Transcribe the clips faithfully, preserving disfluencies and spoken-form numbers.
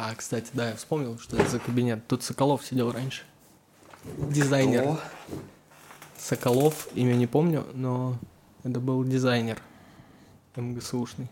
А, кстати, да, я вспомнил, что это за кабинет. Тут Соколов сидел раньше. Дизайнер. Кто? Соколов, имя не помню, но это был дизайнер эм гэ эс ушный.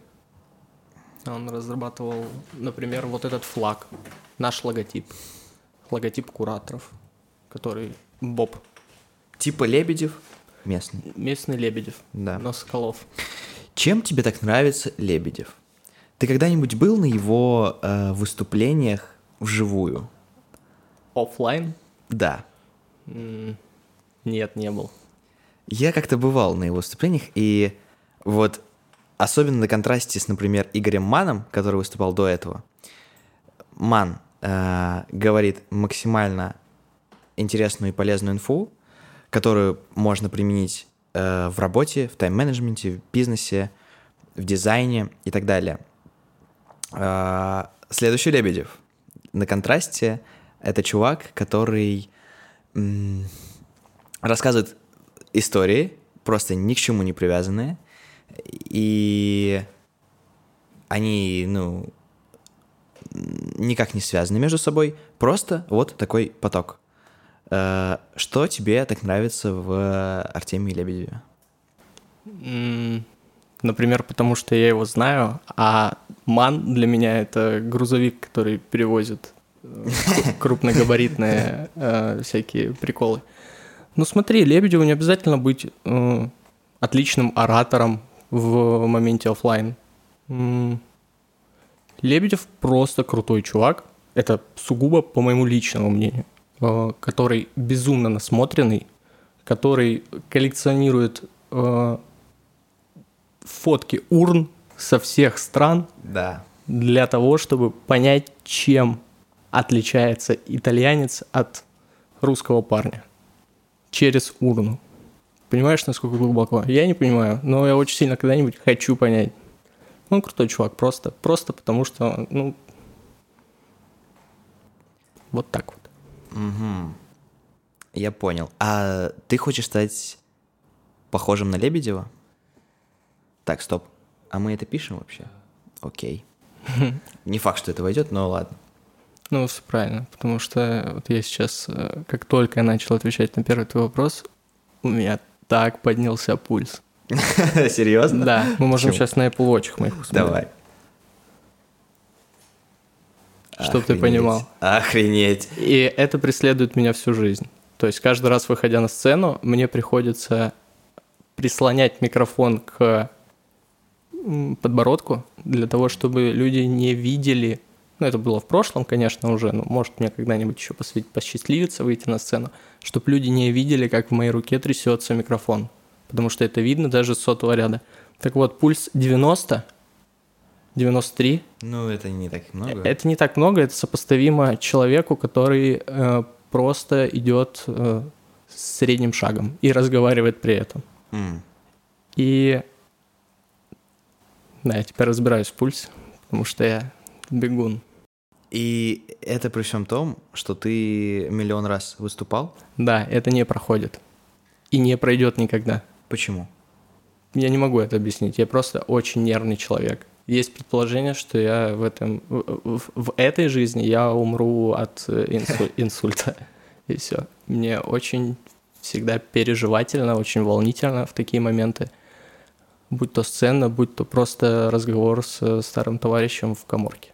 Он разрабатывал, например, вот этот флаг, наш логотип. Логотип кураторов, который Боб. Типа Лебедев местный. Местный Лебедев, Да. но Соколов. Чем тебе так нравится Лебедев? Ты когда-нибудь был на его э, выступлениях вживую? Оффлайн? Да. М, Нет, не был. Я как-то бывал на его выступлениях, и вот особенно на контрасте с, например, Игорем Маном, который выступал до этого, Ман э, говорит максимально интересную и полезную инфу, которую можно применить э, в работе, в тайм-менеджменте, в бизнесе, в дизайне и так далее. Э, следующий Лебедев. На контрасте это чувак, который м, рассказывает истории, просто ни к чему не привязанные, и они, ну, никак не связаны между собой, просто вот такой поток. Э, Что тебе так нравится в Артемии Лебедеве? М, Например, потому что я его знаю, а Ман для меня это грузовик, который перевозит э, крупногабаритные э, всякие приколы. Ну смотри, Лебедеву не обязательно быть э, отличным оратором в моменте оффлайн. М, Лебедев просто крутой чувак. Это сугубо по моему личному мнению, э, который безумно насмотренный, который коллекционирует э, фотки урн со всех стран Да. для того, чтобы понять, чем отличается итальянец от русского парня через урну. Понимаешь, насколько глубоко? Я не понимаю, но я очень сильно когда-нибудь хочу понять. Он крутой чувак, просто, просто потому что, ну, вот так вот. Угу. Я понял. А ты хочешь стать похожим на Лебедева? Так, стоп. А мы это пишем вообще? Окей. Не факт, что это войдет, но ладно. Ну, все правильно, потому что вот я сейчас, э, как только я начал отвечать на первый твой вопрос, у меня так поднялся пульс. Серьезно? Да, мы можем Почему? сейчас на Apple Watch моих посмотреть. Давай. Чтоб ты Охренеть. понимал. Охренеть. И это преследует меня всю жизнь. То есть каждый раз, выходя на сцену, мне приходится прислонять микрофон к м, подбородку для того, чтобы люди не видели. Ну, это было в прошлом, конечно, уже, но может мне когда-нибудь еще посвя- посчастливится выйти на сцену, чтобы люди не видели, как в моей руке трясется микрофон. Потому что это видно даже с сотого ряда. Так вот, пульс девяносто, девяносто три. Ну, это не так много. Это не так много, это сопоставимо человеку, который э, просто идет э, средним шагом и разговаривает при этом. М. И да, я теперь разбираюсь в пульсе, потому что я бегун. И это при всем том, что ты миллион раз выступал? Да, это не проходит. И не пройдет никогда. Почему? Я не могу это объяснить. Я просто очень нервный человек. Есть предположение, что я в этом в, в- в этой жизни я умру от э, инсу- инсульта. И все. Мне очень всегда переживательно, очень волнительно в такие моменты. Будь то сцена, будь то просто разговор с э, старым товарищем в каморке.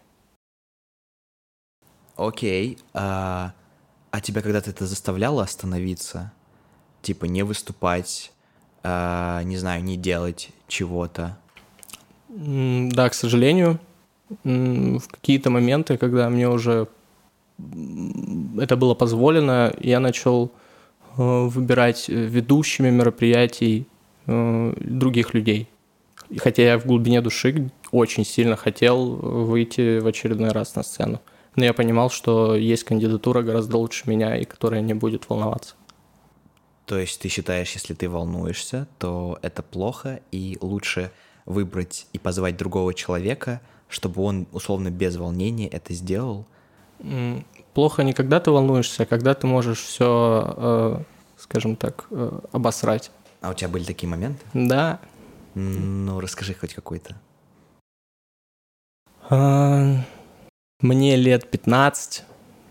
Окей. А, а тебя когда-то это заставляло остановиться? Типа не выступать, а, не знаю, не делать чего-то? М, Да, к сожалению, м, в какие-то моменты, когда мне уже м, это было позволено, я начал э, выбирать э, ведущими мероприятий э, других людей. И хотя я в глубине души очень сильно хотел выйти в очередной раз на сцену. Но я понимал, что есть кандидатура гораздо лучше меня, и которая не будет волноваться. То есть ты считаешь, если ты волнуешься, то это плохо, и лучше выбрать и позвать другого человека, чтобы он, условно, без волнения это сделал? М, Плохо не когда ты волнуешься, а когда ты можешь все, скажем так, э, обосрать. А у тебя были такие моменты? Да. Ну, расскажи хоть какой-то. А, Мне лет пятнадцать.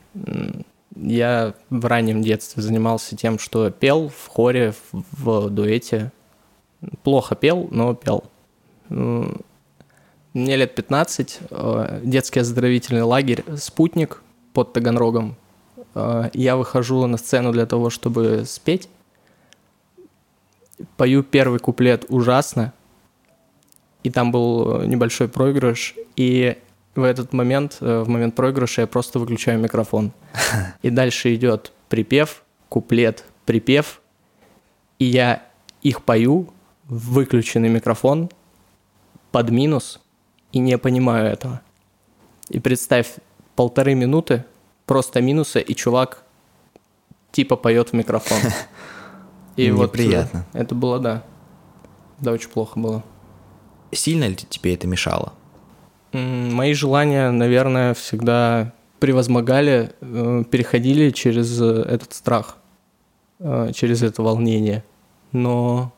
Я в раннем детстве занимался тем, что пел в хоре, в, в дуэте. Плохо пел, но пел. Мне лет пятнадцать. Детский оздоровительный лагерь «Спутник» под Таганрогом. Я выхожу на сцену для того, чтобы спеть. Пою первый куплет ужасно. И там был небольшой проигрыш. И в этот момент, в момент проигрыша, я просто выключаю микрофон. И дальше идет припев, куплет, припев. И я их пою в выключенный микрофон под минус и не понимаю этого. И представь, полторы минуты просто минуса, и чувак типа поет в микрофон. И вот неприятно. Это было, да. Да, очень плохо было. Сильно ли тебе это мешало? Мои желания, наверное, всегда превозмогали, переходили через этот страх, через это волнение. Но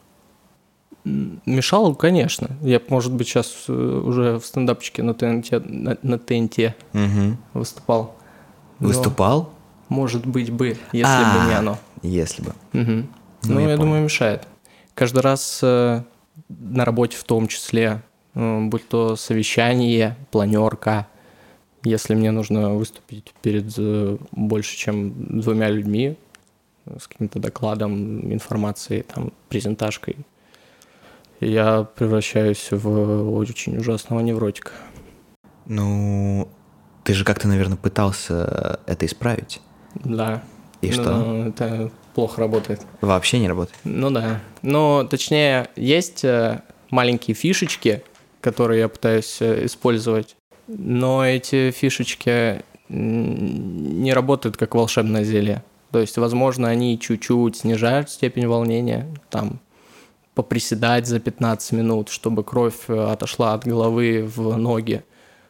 мешало, конечно. Я, может быть, сейчас уже в стендапчике на ТНТ, на, на ТНТ угу. выступал. Но, выступал? Может быть, бы, если А-а-а, бы не оно. Если бы. Угу. Ну, ну, я, я думаю, мешает. Каждый раз э, на работе в том числе, э, будь то совещание, планерка, если мне нужно выступить перед э, больше, чем двумя людьми, э, с каким-то докладом, информацией, там, презентажкой, я превращаюсь в очень ужасного невротика. Ну, ты же как-то, наверное, пытался это исправить. Да. И что? Ну, это плохо работает. Вообще не работает? Ну да. Ну, точнее, есть маленькие фишечки, которые я пытаюсь использовать, но эти фишечки не работают как волшебное зелье. То есть, возможно, они чуть-чуть снижают степень волнения, там, поприседать за пятнадцать минут, чтобы кровь отошла от головы в ноги.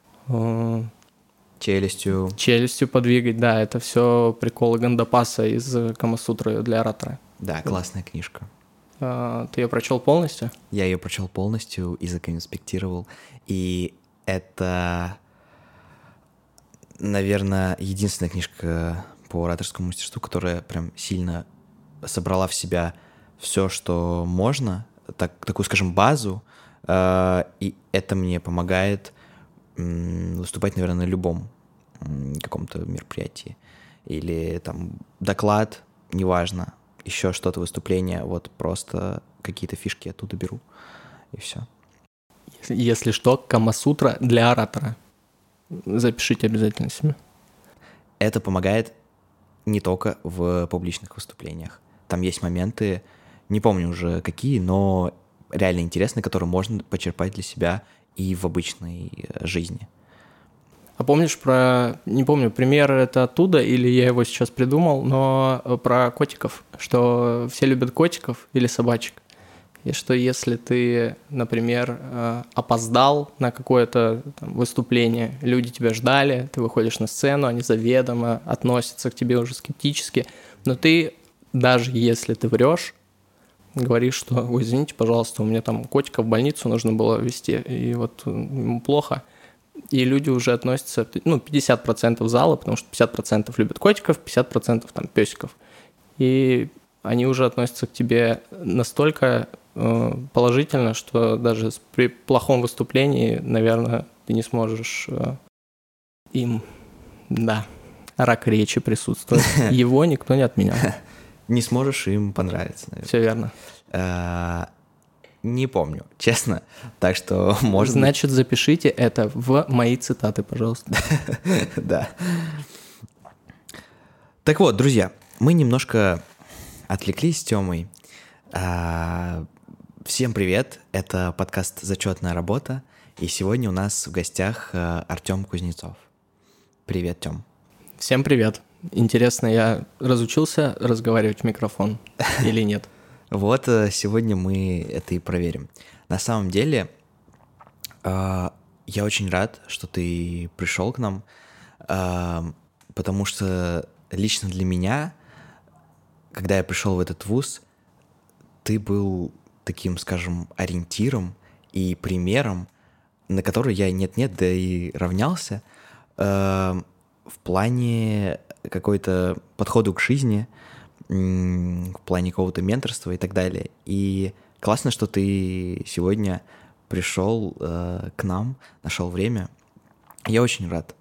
Челюстью. Челюстью подвигать, да, это все приколы Гандапаса из Камасутры для оратора. Да, классная книжка. А, ты ее прочел полностью? Я ее прочел полностью и законспектировал. И это, наверное, единственная книжка по ораторскому мастерству, которая прям сильно собрала в себя все, что можно, так, такую, скажем, базу, э, и это мне помогает м, выступать, наверное, на любом м, каком-то мероприятии. Или там доклад, неважно, еще что-то, выступление, вот просто какие-то фишки оттуда беру, и все. Если что, Камасутра для оратора. Запишите обязательно себе. Это помогает не только в публичных выступлениях. Там есть моменты, не помню уже какие, но реально интересные, которые можно почерпать для себя и в обычной жизни. А помнишь про, не помню, пример это оттуда, или я его сейчас придумал, но про котиков, что все любят котиков или собачек, и что если ты, например, опоздал на какое-то там выступление, люди тебя ждали, ты выходишь на сцену, они заведомо относятся к тебе уже скептически, но ты, даже если ты врешь, говоришь, что, ой, извините, пожалуйста, у меня там котика в больницу нужно было везти, и вот ему плохо. И люди уже относятся, ну, пятьдесят процентов зала, потому что пятьдесят процентов любят котиков, пятьдесят процентов там песиков. И они уже относятся к тебе настолько э, положительно, что даже при плохом выступлении, наверное, ты не сможешь э, им, да, рак речи присутствует. Его никто не отменял. Не сможешь им понравиться, наверное. Все верно. А, не помню, честно. Так что, может Значит, запишите это в мои цитаты, пожалуйста. Да. Так вот, друзья, мы немножко отвлеклись с Тёмой. Всем привет, это подкаст «Зачетная работа», и сегодня у нас в гостях Артём Кузнецов. Привет, Тём. Всем привет. Интересно, я разучился разговаривать в микрофон или нет? Вот сегодня мы это и проверим. На самом деле, я очень рад, что ты пришел к нам, потому что лично для меня, когда я пришел в этот вуз, ты был таким, скажем, ориентиром и примером, на который я нет-нет, да и равнялся, э, в плане какой-то подходу к жизни, м, в плане какого-то менторства и так далее. И классно, что ты сегодня пришел э, к нам, нашел время. Я очень рад.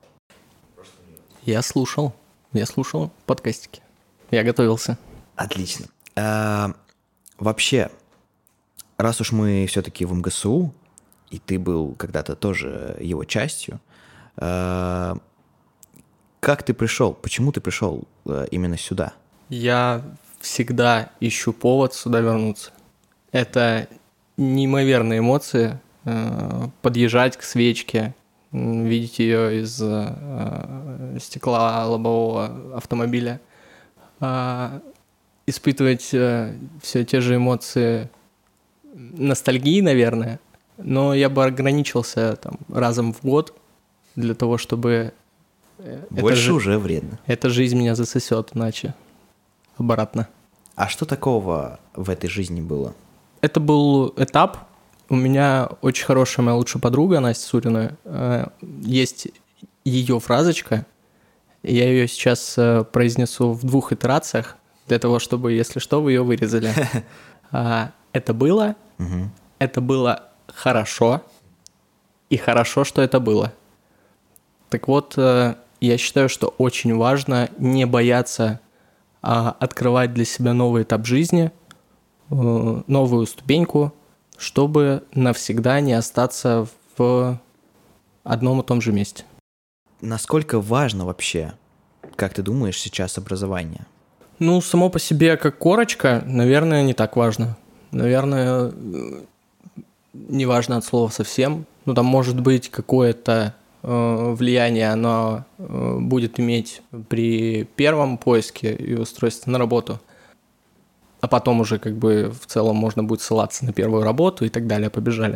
Я слушал, я слушал подкастики. Я готовился. Отлично. А, вообще, раз уж мы все-таки в МГСУ, и ты был когда-то тоже его частью, а, как ты пришел? Почему ты пришел а, именно сюда? Я всегда ищу повод сюда вернуться. Это неимоверные эмоции. э, Подъезжать к свечке, м, видеть ее из э, стекла лобового автомобиля, а, испытывать э, все те же эмоции ностальгии, наверное, но я бы ограничился там разом в год для того, чтобы э, эта Больше жи- уже вредно. эта жизнь меня засосет, иначе обратно. А что такого в этой жизни было? Это был этап. У меня очень хорошая моя лучшая подруга Настя Сурина. Э, Есть ее фразочка. Я ее сейчас э, произнесу в двух итерациях, для того, чтобы, если что, вы ее вырезали. А, Это было, Мгм. это было хорошо, и хорошо, что это было. Так вот, э, я считаю, что очень важно не бояться а, открывать для себя новый этап жизни, э, новую ступеньку, чтобы навсегда не остаться в одном и том же месте. Насколько важно вообще, как ты думаешь, сейчас образование? Ну, само по себе как корочка, наверное, не так важно. Наверное, э, не важно от слова совсем. Ну, там может быть какое-то э, влияние, оно э, будет иметь при первом поиске и устройстве на работу, а потом уже как бы в целом можно будет ссылаться на первую работу и так далее, побежали.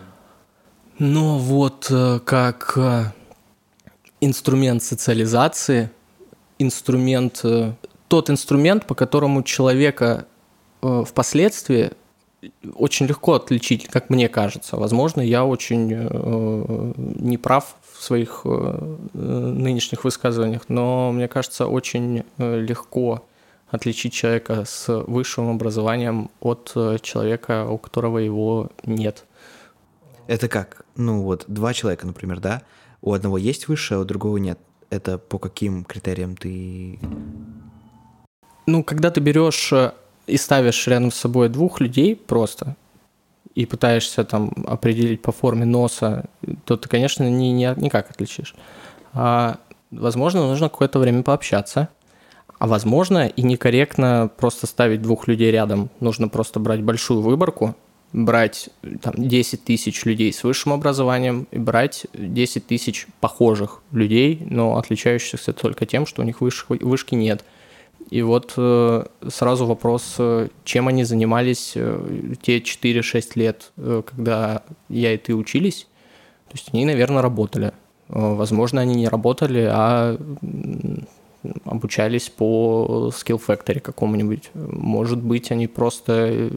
Но вот э, как э, инструмент социализации, инструмент, э, тот инструмент, по которому человека э, впоследствии очень легко отличить, как мне кажется. Возможно, я очень э, неправ в своих э, нынешних высказываниях, но мне кажется, очень э, легко отличить человека с высшим образованием от э, человека, у которого его нет. Это как? Ну вот, два человека, например, да? У одного есть высшее, а у другого нет. Это по каким критериям ты... Ну, когда ты берешь э, и ставишь рядом с собой двух людей просто и пытаешься там определить по форме носа, то ты, конечно, ни, ни, никак отличишь. А, возможно, нужно какое-то время пообщаться. А возможно, и некорректно просто ставить двух людей рядом. Нужно просто брать большую выборку, брать там, десять тысяч людей с высшим образованием и брать десять тысяч похожих людей, но отличающихся только тем, что у них выш, вышки нет. И вот э, сразу вопрос, э, чем они занимались э, те четыре-шесть лет, э, когда я и ты учились. То есть они, наверное, работали. Э, возможно, они не работали, а м, обучались по Skill Factory какому-нибудь. Может быть, они просто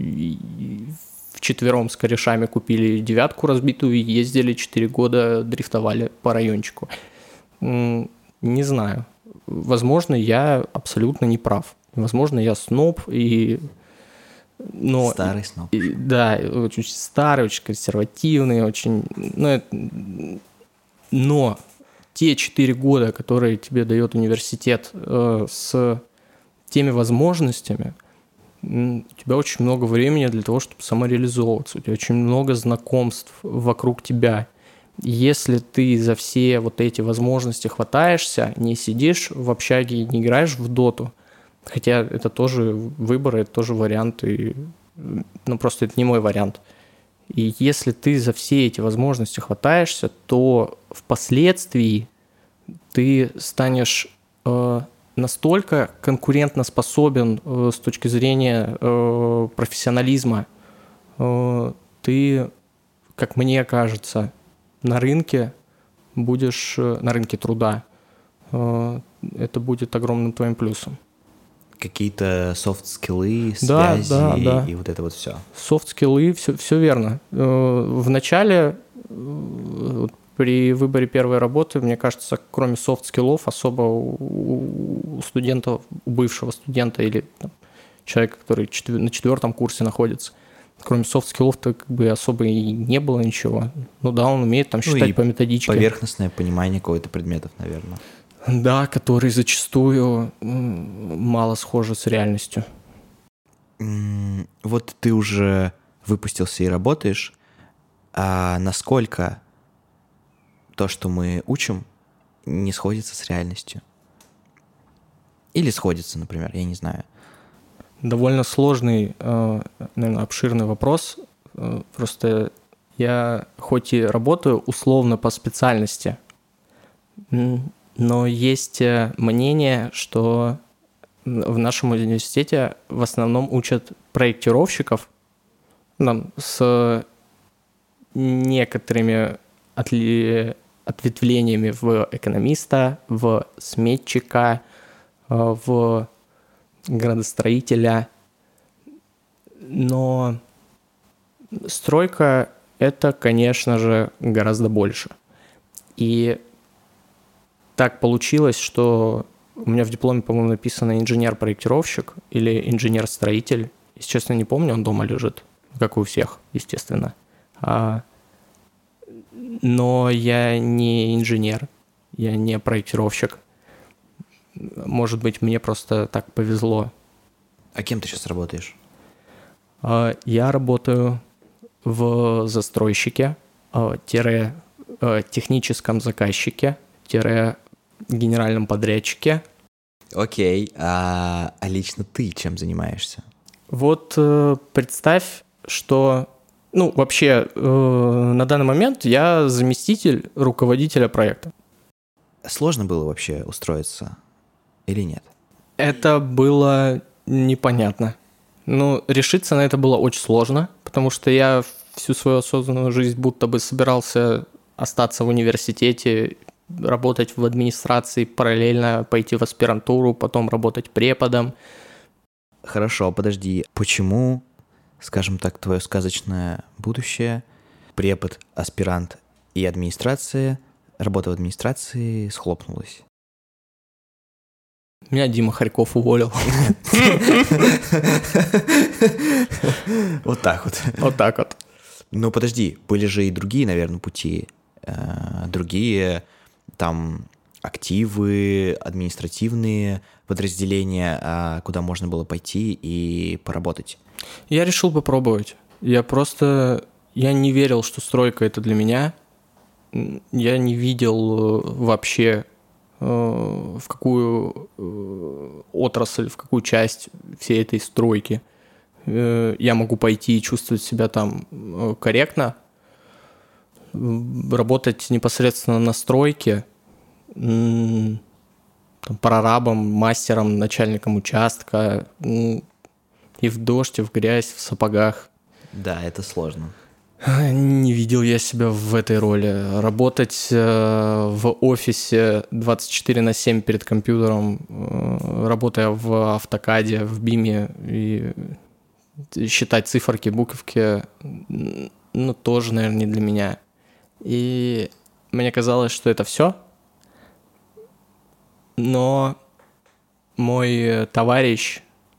вчетвером с корешами купили девятку разбитую и ездили четыре года, дрифтовали по райончику. М, Не знаю. Возможно, я абсолютно не прав. Возможно, я сноб и... Но, Старый сноб. и- да, очень старый, очень консервативный, очень... Ну, это- но те четыре года, которые тебе дает университет э, с теми возможностями, м, у тебя очень много времени для того, чтобы самореализовываться. У тебя очень много знакомств вокруг тебя. Если ты за все вот эти возможности хватаешься, не сидишь в общаге и не играешь в доту, хотя это тоже выбор, это тоже вариант, и, ну просто это не мой вариант. И если ты за все эти возможности хватаешься, то впоследствии ты станешь э, настолько конкурентоспособен э, с точки зрения э, профессионализма, э, ты, как мне кажется, на рынке будешь, э, на рынке труда, э, это будет огромным твоим плюсом. Какие-то софт-скиллы, Да, связи да, да. и вот это вот все. Софт-скиллы, все, все верно. Э, В начале, э, вот при выборе первой работы, мне кажется, кроме софт-скиллов, особо у студента, у бывшего студента или там, человека, который четвер- на четвертом курсе находится, кроме софт-скиллов-то как бы особо и не было ничего. Ну да, он умеет там считать ну по методичке. Поверхностное понимание какого-то предметов, наверное. Да, который зачастую мало схожи с реальностью. Вот ты уже выпустился и работаешь, а насколько то, что мы учим, не сходится с реальностью? Или сходится, например, я не знаю. Довольно сложный, наверное, обширный вопрос. Просто я хоть и работаю условно по специальности, но есть мнение, что в нашем университете в основном учат проектировщиков там, с некоторыми отли... ответвлениями в экономиста, в сметчика, в градостроителя. Но стройка — это, конечно же, гораздо больше. И так получилось, что у меня в дипломе, по-моему, написано инженер-проектировщик или инженер-строитель. Если честно, не помню, он дома лежит, как и у всех, естественно. А... Но я не инженер, я не проектировщик. Может быть, мне просто так повезло. А кем ты сейчас работаешь? Я работаю в застройщике, тире техническом заказчике, тире генеральном подрядчике. Окей, а, а лично ты чем занимаешься? Вот представь, что... Ну, вообще, на данный момент я заместитель руководителя проекта. Сложно было вообще устроиться или нет? Это было непонятно. Ну, решиться на это было очень сложно, потому что я всю свою осознанную жизнь будто бы собирался остаться в университете, работать в администрации, параллельно пойти в аспирантуру, потом работать преподом. Хорошо, подожди. Почему, скажем так, твое сказочное будущее, препод, аспирант и администрация, работа в администрации схлопнулась? Меня Дима Харьков уволил. Вот так вот. Вот так вот. Ну, подожди, были же и другие, наверное, пути. Другие там активы, административные подразделения, куда можно было пойти и поработать. Я решил попробовать. Я просто... Я не верил, что стройка — это для меня. Я не видел вообще, в какую отрасль, в какую часть всей этой стройки я могу пойти и чувствовать себя там корректно. Работать непосредственно на стройке, там, прорабом, мастером, начальником участка, и в дождь, и в грязь, в сапогах. Да, это сложно. Не видел я себя в этой роли. Работать в офисе двадцать четыре на семь перед компьютером, работая в автокаде, в биме, и считать циферки, буковки, ну, тоже, наверное, не для меня. И мне казалось, что это все. Но мой товарищ,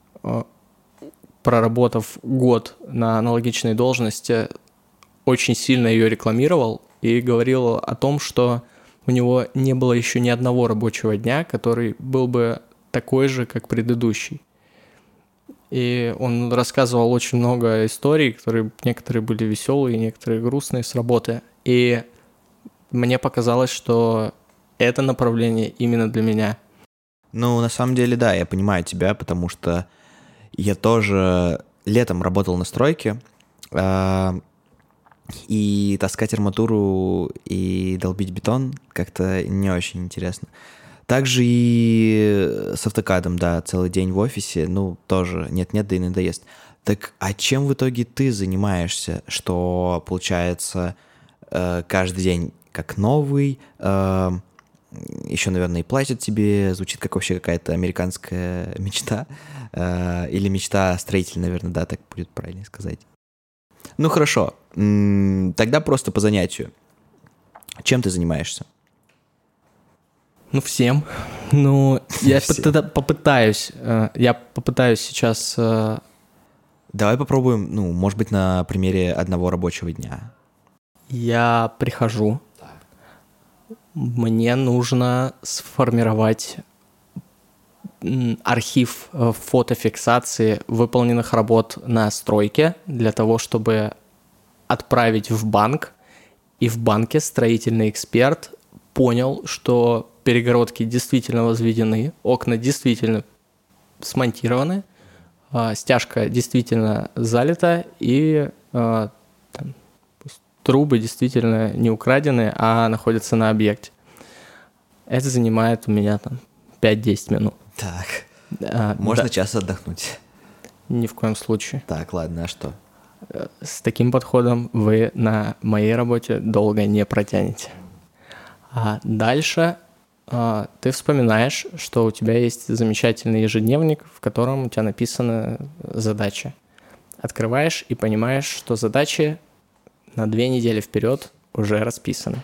проработав год на аналогичной должности, очень сильно ее рекламировал и говорил о том, что у него не было еще ни одного рабочего дня, который был бы такой же, как предыдущий. И он рассказывал очень много историй, которые некоторые были веселые, некоторые грустные с работы. И мне показалось, что это направление именно для меня. Ну, на самом деле, да, я понимаю тебя, потому что я тоже летом работал на стройке, и таскать арматуру и долбить бетон как-то не очень интересно. Также и с автокадом, да, целый день в офисе, ну, тоже нет-нет, да и надоест. Так, а чем в итоге ты занимаешься, что, получается, каждый день как новый, еще, наверное, и платят тебе, звучит как вообще какая-то американская мечта, или мечта строителя, наверное, да, так будет правильнее сказать. Ну, хорошо, тогда просто по занятию. Чем ты занимаешься? Ну, всем. Ну, я тогда попытаюсь. э, Я попытаюсь сейчас... э, Давай попробуем, ну, может быть, на примере одного рабочего дня. Я прихожу. Мне нужно сформировать м, архив э, фотофиксации выполненных работ на стройке для того, чтобы отправить в банк. И в банке строительный эксперт понял, что перегородки действительно возведены, окна действительно смонтированы, а, стяжка действительно залита, и а, там, пусть трубы действительно не украдены, а находятся на объекте. Это занимает у меня там пять-десять минут. Так, А, можно да, час отдохнуть. ни в коем случае. Так, ладно, а что? С таким подходом вы на моей работе долго не протянете. А дальше а, ты вспоминаешь, что у тебя есть замечательный ежедневник, в котором у тебя написаны задачи. Открываешь и понимаешь, что задачи на две недели вперед уже расписаны.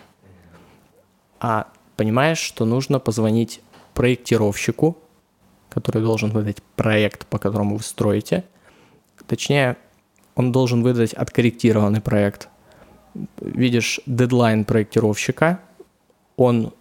А понимаешь, что нужно позвонить проектировщику, который должен выдать проект, по которому вы строите. Точнее, он должен выдать откорректированный проект. Видишь дедлайн проектировщика, он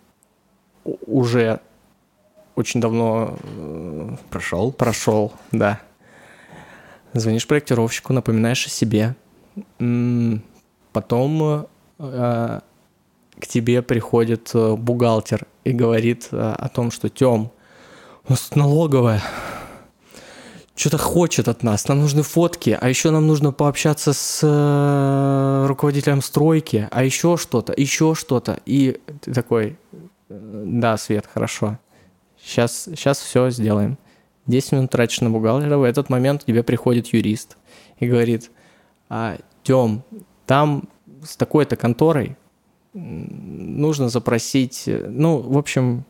уже очень давно э, Прошел? прошел, да. Звонишь проектировщику, напоминаешь о себе. М, Потом э, к тебе приходит э, бухгалтер и говорит э, о том, что Тём, у нас налоговая что-то хочет от нас, нам нужны фотки, а еще нам нужно пообщаться с э, руководителем стройки, а еще что-то, еще что-то. И ты такой, да, Свет, хорошо, сейчас, сейчас все сделаем. десять минут тратишь на бухгалтера, в этот момент к тебе приходит юрист и говорит, а, Тём, там с такой-то конторой нужно запросить, ну, в общем...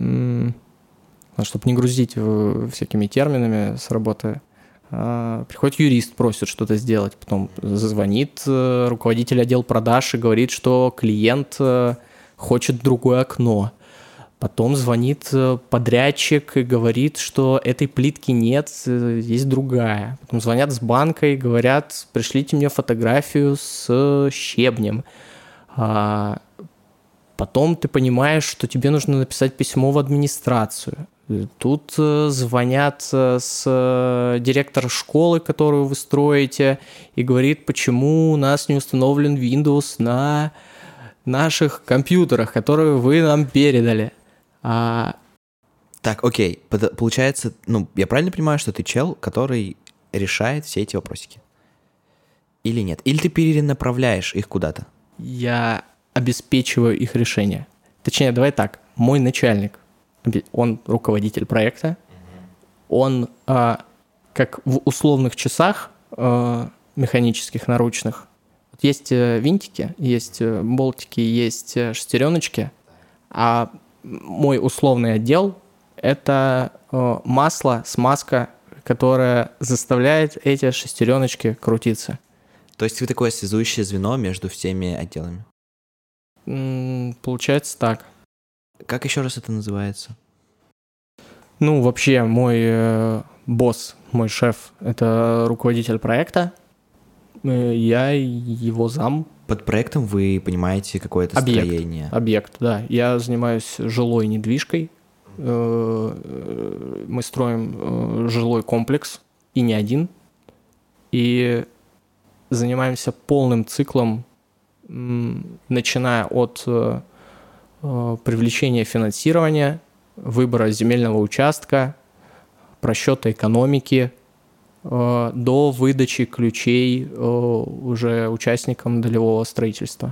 чтобы не грузить всякими терминами с работы. Приходит юрист, просит что-то сделать, потом звонит руководитель отдела продаж и говорит, что клиент хочет другое окно. Потом звонит подрядчик и говорит, что этой плитки нет, есть другая. Потом звонят с банка и говорят, пришлите мне фотографию с щебнем. Потом ты понимаешь, что тебе нужно написать письмо в администрацию. Тут э, звонят э, с э, директора школы, которую вы строите, и говорит, почему у нас не установлен Windows на наших компьютерах, которые вы нам передали. А... Так, окей, Под- получается, ну, я правильно понимаю, что ты чел, который решает все эти вопросики? Или нет? Или ты перенаправляешь их куда-то? Я обеспечиваю их решение. Точнее, давай так, мой начальник, он руководитель проекта, он, а, как в условных часах а, механических, наручных, вот есть винтики, есть болтики, есть шестереночки, а мой условный отдел — это а, масло, смазка, которая заставляет эти шестереночки крутиться. То есть вы такое связующее звено между всеми отделами? М, Получается так. Как еще раз это называется? Ну, вообще, мой э, босс, мой шеф — это руководитель проекта. Э, Я его зам. Под проектом вы понимаете какое-то Объект. строение? Объект, да. Я занимаюсь жилой недвижкой. Э, э, Мы строим э, жилой комплекс, и не один. И занимаемся полным циклом, м, начиная от э, э, привлечения финансирования, выбора земельного участка, просчета экономики, э, до выдачи ключей э, уже участникам долевого строительства.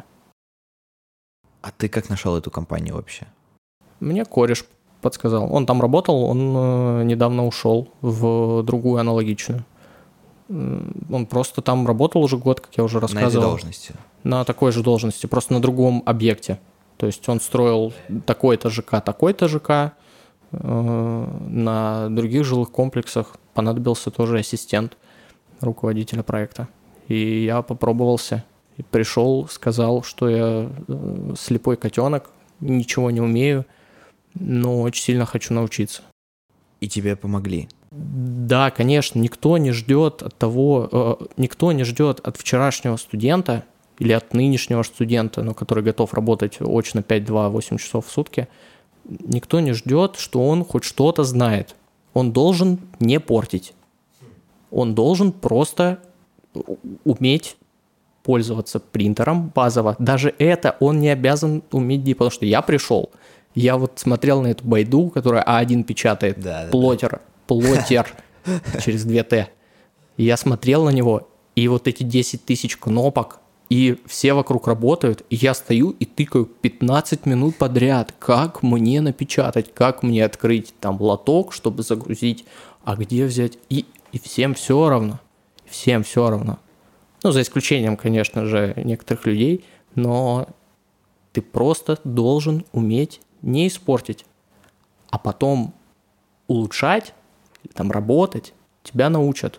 А ты как нашел эту компанию вообще? Мне кореш подсказал. Он там работал, он э, недавно ушел в другую аналогичную. М, Он просто там работал уже год, как я уже На этой рассказывал. должности? На такой же должности, просто на другом объекте. То есть он строил такой-то ЖК, такой-то ЖК. Э, На других жилых комплексах понадобился тоже ассистент руководителя проекта. И я попробовался. Пришел, сказал, что я э, слепой котенок, ничего не умею, но очень сильно хочу научиться. И тебе помогли? Да, конечно, никто не ждет от того, э, никто не ждет от вчерашнего студента или от нынешнего студента, но который готов работать очно пять, два, восемь часов в сутки, никто не ждет, что он хоть что-то знает. Он должен не портить. Он должен просто уметь пользоваться принтером базово. Даже это он не обязан уметь делать, потому что я пришел, я вот смотрел на эту байду, которая а один печатает, да, да, плотер, да. плотер через две тэ. Я смотрел на него, и вот эти десять тысяч кнопок, и все вокруг работают, и я стою и тыкаю пятнадцать минут подряд, как мне напечатать, как мне открыть там лоток, чтобы загрузить, а где взять, и, и всем все равно, всем все равно. Ну, за исключением, конечно же, некоторых людей, но ты просто должен уметь не испортить, а потом улучшать, там, работать, тебя научат.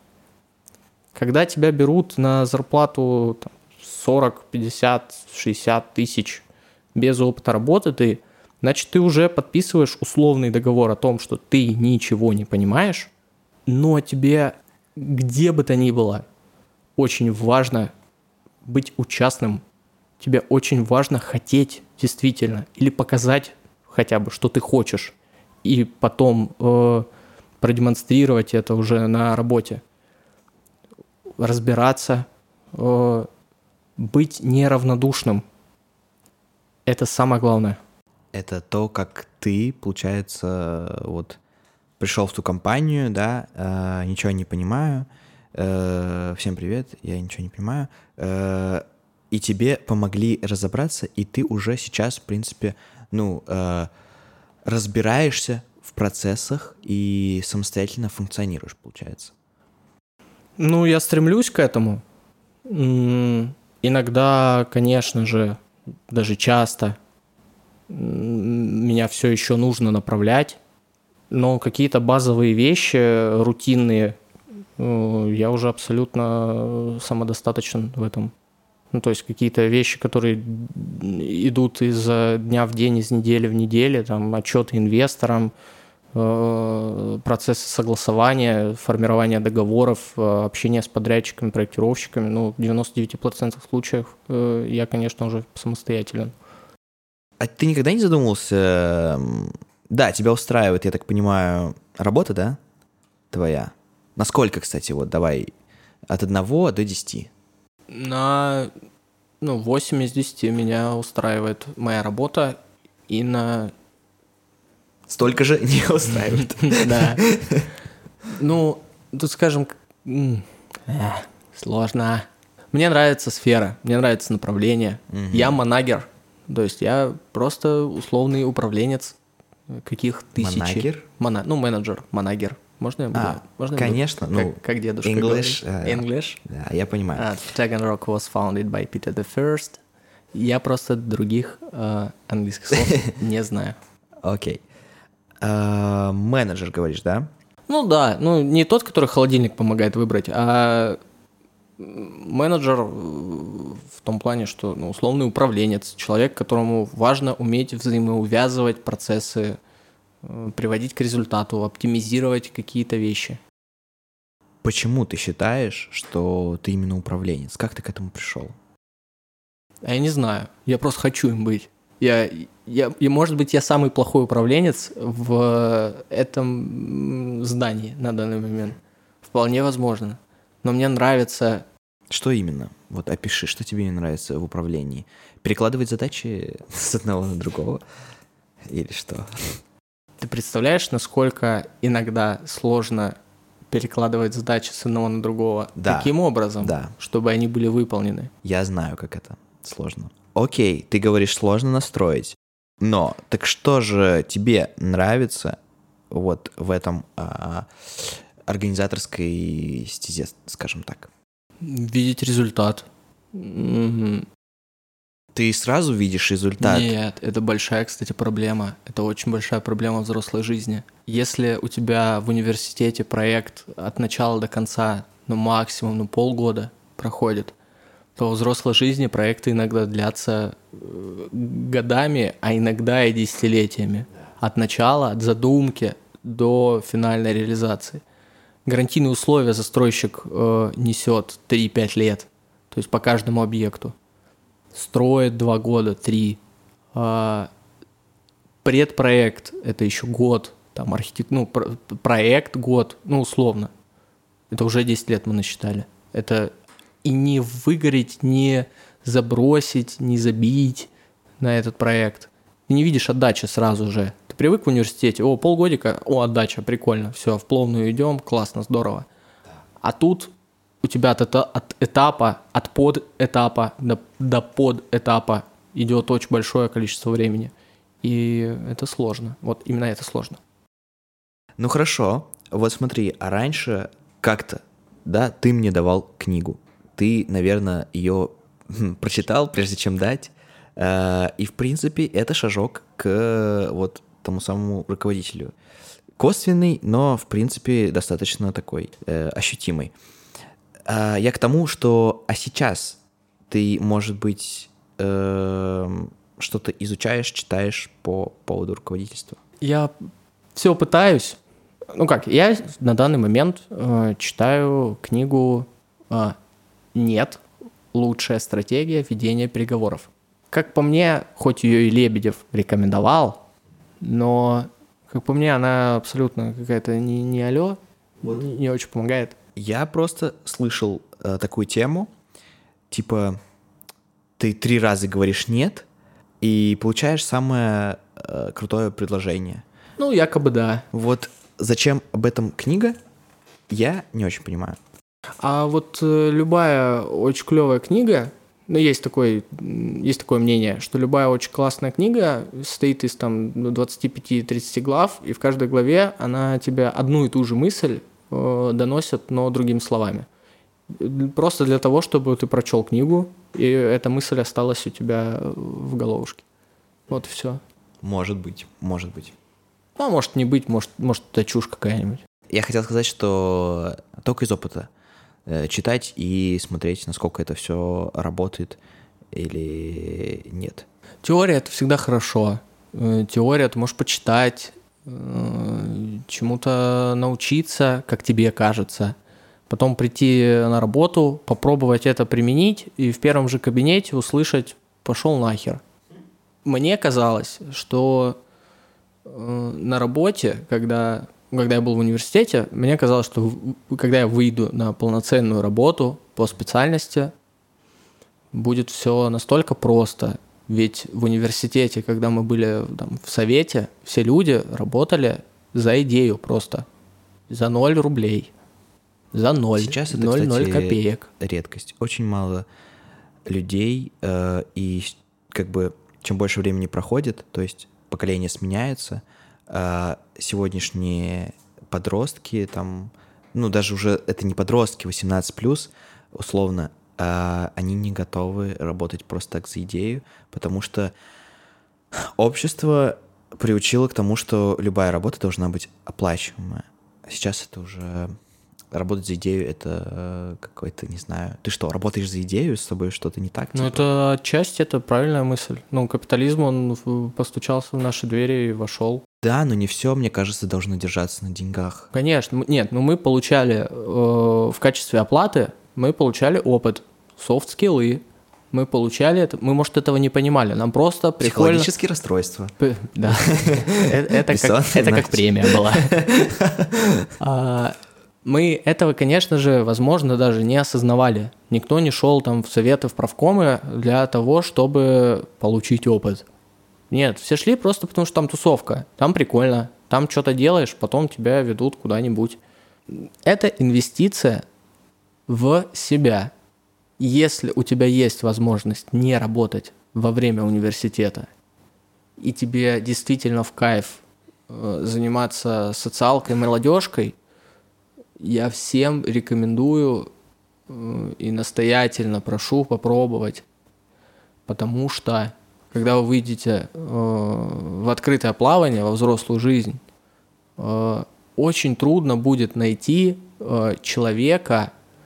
Когда тебя берут на зарплату там, сорок, пятьдесят, шестьдесят тысяч без опыта работы, ты, значит, ты уже подписываешь условный договор о том, что ты ничего не понимаешь, но тебе, где бы то ни было, очень важно быть участным. Тебе очень важно хотеть действительно или показать хотя бы, что ты хочешь, и потом э, продемонстрировать это уже на работе. Разбираться, э, быть неравнодушным. Это самое главное. Это то, как ты, получается, вот пришел в ту компанию, да, э, ничего не понимаю, э, всем привет, я ничего не понимаю, э, и тебе помогли разобраться, и ты уже сейчас, в принципе, ну, э, разбираешься в процессах и самостоятельно функционируешь, получается. Ну, я стремлюсь к этому. М, Иногда, конечно же, даже часто м, меня все еще нужно направлять, но какие-то базовые вещи, рутинные, э, я уже абсолютно самодостаточен в этом. Ну, то есть какие-то вещи, которые идут из дня в день, из недели в неделю, там, отчеты инвесторам, э, процессы согласования, формирования договоров, э, общение с подрядчиками, проектировщиками. Ну, в девяноста девяти процентах случаев э, я, конечно, уже самостоятелен. А ты никогда не задумывался... м, Да, тебя устраивает, я так понимаю, работа, да, твоя? Насколько, кстати, вот давай от одного до десяти? На ну, восемь из десяти меня устраивает моя работа, и на... Столько же не устраивает. Да. Ну, тут, скажем, к- м, э, сложно. Мне нравится сфера, мне нравится направление. Мгм. Я манагер, то есть я просто условный управленец каких тысячи. Манагер? Мана- Ну, менеджер, манагер. Можно я буду? А, Можно я буду? конечно, Как, ну, как дедушка English, говорит? э, English. Да, я понимаю. Uh, Taganrog was founded by Peter the First. Я просто других э, английских слов не знаю. Окей. А, Менеджер, говоришь, да? Ну да, ну не тот, который холодильник помогает выбрать, а менеджер в том плане, что ну, условный управленец, человек, которому важно уметь взаимоувязывать процессы, э, приводить к результату, оптимизировать какие-то вещи. Почему ты считаешь, что ты именно управленец? Как ты к этому пришел? А я не знаю, я просто хочу им быть. Я, я, и, может быть, я самый плохой управленец в этом здании на данный момент. Вполне возможно. Но мне нравится... Что именно? Вот опиши, что тебе не нравится в управлении. Перекладывать задачи с одного на другого? Или что? Ты представляешь, насколько иногда сложно перекладывать задачи с одного на другого Да. таким образом, Да. чтобы они были выполнены? Я знаю, как это сложно. Окей, ты говоришь, сложно настроить. Но так что же тебе нравится вот в этом а, организаторской стезе, скажем так? Видеть результат. Мгм. Ты сразу видишь результат? Нет, это большая, кстати, проблема. Это очень большая проблема взрослой жизни. Если у тебя в университете проект от начала до конца, ну максимум, ну полгода проходит, что во взрослой жизни проекты иногда длятся годами, а иногда и десятилетиями. От начала, от задумки до финальной реализации. Гарантийные условия застройщик э, несет три-пять лет, то есть по каждому объекту. Строит два года, три. А предпроект – это еще год, там архитект... ну, про... проект год, ну, условно. Это уже десять лет мы насчитали. Это и не выгореть, не забросить, не забить на этот проект. Ты не видишь отдачи сразу же. Ты привык в университете, о, полгодика, о, отдача, прикольно, все, в плавную идем, классно, здорово. А тут у тебя от, эта, от этапа, от подэтапа до, до подэтапа идет очень большое количество времени. И это сложно. Вот именно это сложно. Ну хорошо, вот смотри, а раньше как-то, да, ты мне давал книгу. Ты, наверное, ее прочитал, прежде чем дать. И, в принципе, это шажок к вот тому самому руководителю. Косвенный, но, в принципе, достаточно такой э, ощутимый. А я к тому, что а сейчас ты, может быть, э, что-то изучаешь, читаешь по поводу руководительства? Я все пытаюсь. Ну как, я на данный момент э, читаю книгу э, «Нет. Лучшая стратегия ведения переговоров». Как по мне, хоть ее и Лебедев рекомендовал, но, как по мне, она абсолютно какая-то не, не алё, вот. не, не очень помогает. Я просто слышал э, такую тему, типа ты три раза говоришь «нет» и получаешь самое э, крутое предложение. Ну, якобы да. Вот зачем об этом книга, я не очень понимаю. А вот э, любая очень клевая книга, ну, есть, такой, есть такое мнение, что любая очень классная книга состоит из там двадцать пять тридцать глав, и в каждой главе она тебе одну и ту же мысль э, доносит, но другими словами. Просто для того, чтобы ты прочел книгу, и эта мысль осталась у тебя в головушке. Вот и все. Может быть, может быть. Ну, а может не быть, может, может это чушь какая-нибудь. Я хотел сказать, что только из опыта читать и смотреть, насколько это все работает или нет. Теория — это всегда хорошо. Теория ты можешь почитать, чему-то научиться, как тебе кажется. Потом прийти на работу, попробовать это применить и в первом же кабинете услышать «пошел нахер». Мне казалось, что на работе, когда... Когда я был в университете, мне казалось, что когда я выйду на полноценную работу по специальности, будет все настолько просто. Ведь в университете, когда мы были там, в совете, все люди работали за идею просто. За ноль рублей. За ноль. Сейчас это, ноль, кстати, ноль копеек. Редкость. Очень мало людей, э, и как бы чем больше времени проходит, то есть поколение сменяется, сегодняшние подростки, там, ну, даже уже это не подростки, восемнадцать плюс, условно, они не готовы работать просто так за идею, потому что общество приучило к тому, что любая работа должна быть оплачиваемая. Сейчас это уже... Работать за идею — это какой-то, не знаю... Ты что, работаешь за идею, с тобой что-то не так? Ну, типа? это отчасти это правильная мысль. Ну, капитализм, он постучался в наши двери и вошел. Да, но не все, мне кажется, должно держаться на деньгах. Конечно. Нет, ну мы получали э, в качестве оплаты, мы получали опыт, софт-скиллы. Мы получали это, мы, может, этого не понимали, нам просто прикольно... Психологические расстройства. Да, это как премия была. Мы этого, конечно же, возможно, даже не осознавали. Никто не шел там в советы, в правкомы для того, чтобы получить опыт. Нет, все шли просто потому, что там тусовка, там прикольно, там что-то делаешь, потом тебя ведут куда-нибудь. Это инвестиция в себя. Если у тебя есть возможность не работать во время университета, и тебе действительно в кайф заниматься социалкой, молодежкой, я всем рекомендую и настоятельно прошу попробовать, потому что когда вы выйдете в открытое плавание, во взрослую жизнь, очень трудно будет найти человека,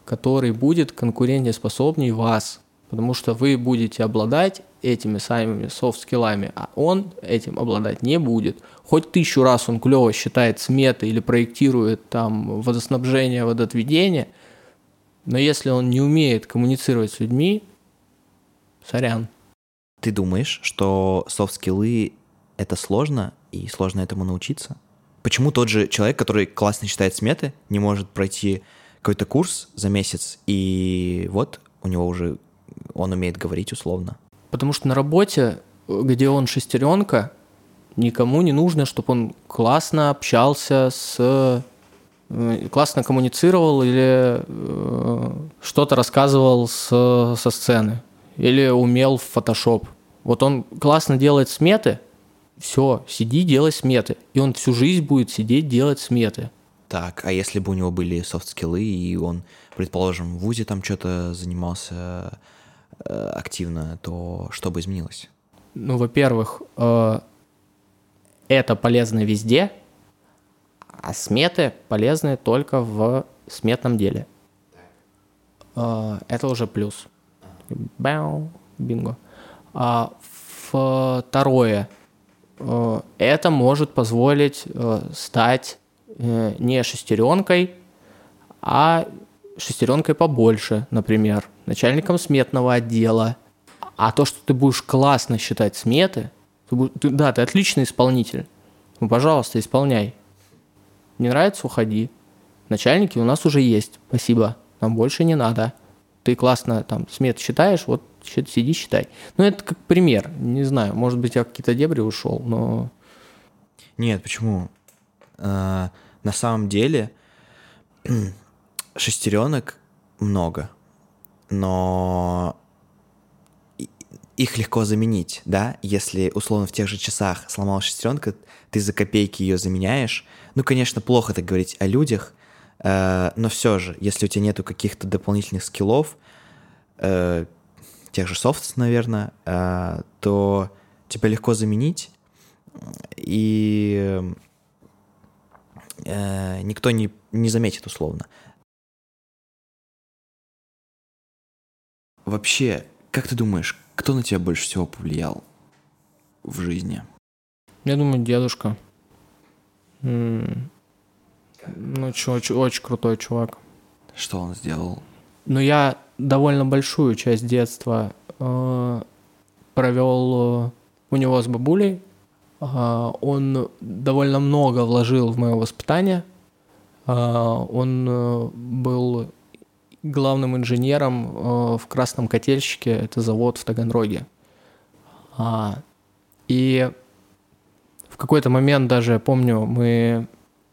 который будет конкурентоспособнее вас, потому что вы будете обладать этими самыми софт-скиллами, а он этим обладать не будет. Хоть тысячу раз он клево считает сметы или проектирует там водоснабжение, водоотведение, но если он не умеет коммуницировать с людьми, сорян. Ты думаешь, что софт-скиллы — это сложно, и сложно этому научиться? Почему тот же человек, который классно читает сметы, не может пройти какой-то курс за месяц, и вот у него уже он умеет говорить условно? Потому что на работе, где он шестеренка, никому не нужно, чтобы он классно общался с... классно коммуницировал или э, что-то рассказывал с, со сцены, или умел в Photoshop. Вот он классно делает сметы, все, сиди, делай сметы. И он всю жизнь будет сидеть, делать сметы. Так, а если бы у него были софт-скиллы, и он, предположим, в вузе там что-то занимался э, активно, то что бы изменилось? Ну, во-первых, э, это полезно везде, а сметы полезны только в сметном деле. Э, это уже плюс. Бау, бинго. А второе. Э, это может позволить э, стать э, не шестеренкой, а шестеренкой побольше, например, начальником сметного отдела. А то, что ты будешь классно считать сметы, ты будешь, ты, да, ты отличный исполнитель. Ну, пожалуйста, исполняй. Не нравится — уходи. Начальники у нас уже есть, спасибо, нам больше не надо. Ты классно там сметы считаешь, вот сиди, считай. Ну, это как пример, не знаю, может быть, я в какие-то дебри ушел, но... Нет, почему? А, на самом деле шестеренок много, но их легко заменить, да? Если, условно, в тех же часах сломалась шестеренка, ты за копейки ее заменяешь. Ну, конечно, плохо так говорить о людях, э, но все же, если у тебя нету каких-то дополнительных скиллов, э, тех же софтс, наверное, э, то тебя легко заменить, и э, никто не, не заметит условно. Вообще, как ты думаешь, кто на тебя больше всего повлиял в жизни? Я думаю, дедушка. М-м. Ну, очень, очень крутой чувак. Что он сделал? Ну, я довольно большую часть детства э, провел э, у него с бабулей. Э, он довольно много вложил в мое воспитание. Э, он э, был главным инженером э, в Красном Котельщике, это завод в Таганроге. А, и в какой-то момент даже, я помню, мы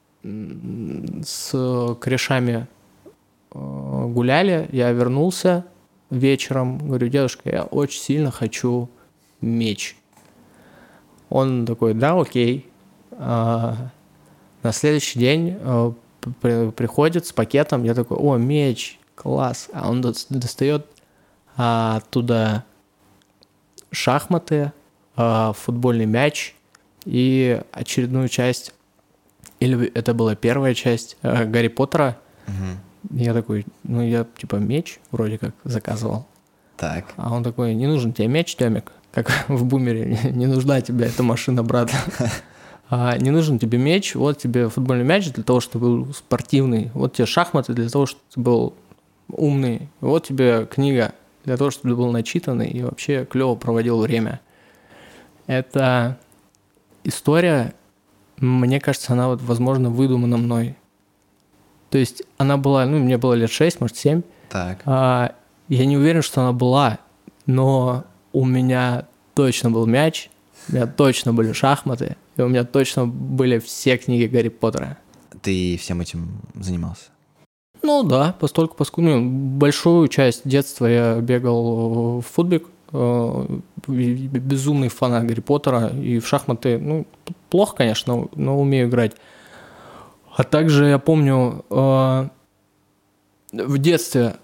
с корешами э, гуляли, я вернулся вечером, говорю: дедушка, я очень сильно хочу меч. Он такой: да, окей. А, на следующий день э, при, приходит с пакетом, я такой: о, меч, класс. А он достает а, оттуда шахматы, а, футбольный мяч и очередную часть, или это была первая часть а, Гарри Поттера. Угу. Я такой: ну, я типа меч вроде как заказывал. Так. А он такой: не нужен тебе меч, Тёмик, как в «Бумере», не нужна тебе эта машина, брат. А, не нужен тебе меч, вот тебе футбольный мяч для того, чтобы ты был спортивный, вот тебе шахматы для того, чтобы ты был умный, вот тебе книга для того, чтобы ты был начитанный и вообще клево проводил время. Это история, мне кажется, она вот, возможно, выдумана мной. То есть она была, ну, мне было лет шесть, может, семь. Так. А, я не уверен, что она была, но у меня точно был мяч, у меня точно были шахматы, и у меня точно были все книги Гарри Поттера. Ты всем этим занимался? Ну да, постольку, поскольку ну, большую часть детства я бегал в футбик, э, безумный фанат Гарри Поттера, и в шахматы, ну, плохо, конечно, но умею играть. А также я помню, э, в детстве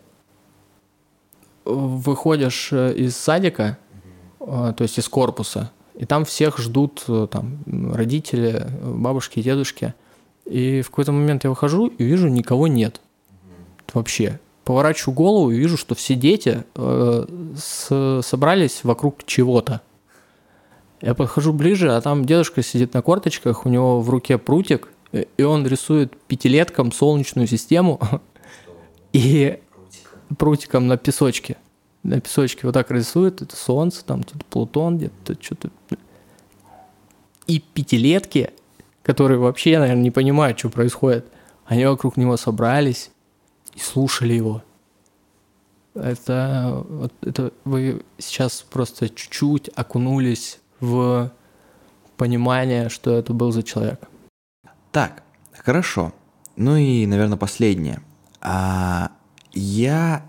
выходишь из садика, э, то есть из корпуса, и там всех ждут там родители, бабушки, дедушки. И в какой-то момент я выхожу и вижу, никого нет. Вообще. поворачиваю голову и вижу, что все дети э, с, собрались вокруг чего-то. Я подхожу ближе, а там дедушка сидит на корточках, у него в руке прутик, и он рисует пятилеткам солнечную систему и прутиком на песочке. На песочке вот так рисует, это солнце, там где-то Плутон, где-то что-то. И пятилетки, которые вообще, наверное, не понимают, что происходит, они вокруг него собрались и слушали его. Это, вот, это вы сейчас просто чуть-чуть окунулись в понимание, что это был за человек. Так, хорошо. Ну и, наверное, последнее. А, я,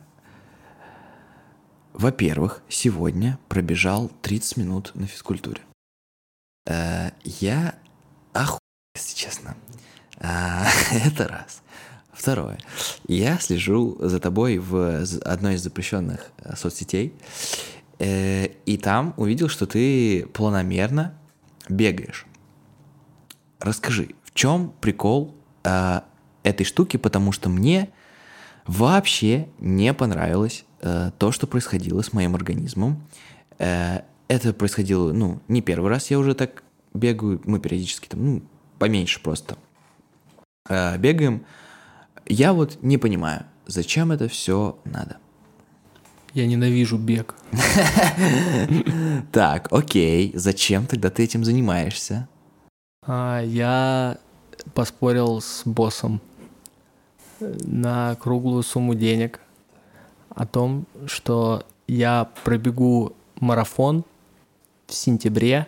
во-первых, сегодня пробежал тридцать минут на физкультуре. А, я охуел, если честно. А, это раз. Второе. Я слежу за тобой в одной из запрещенных соцсетей, и там увидел, что ты планомерно бегаешь. Расскажи, в чем прикол э, этой штуки, потому что мне вообще не понравилось э, то, что происходило с моим организмом. Э, это происходило, ну, не первый раз я уже так бегаю, мы периодически там, ну, поменьше просто э, бегаем. Я вот не понимаю, зачем это все надо. Я ненавижу бег. Так, окей, зачем тогда ты этим занимаешься? А, я поспорил с боссом на круглую сумму денег о том, что я пробегу марафон в сентябре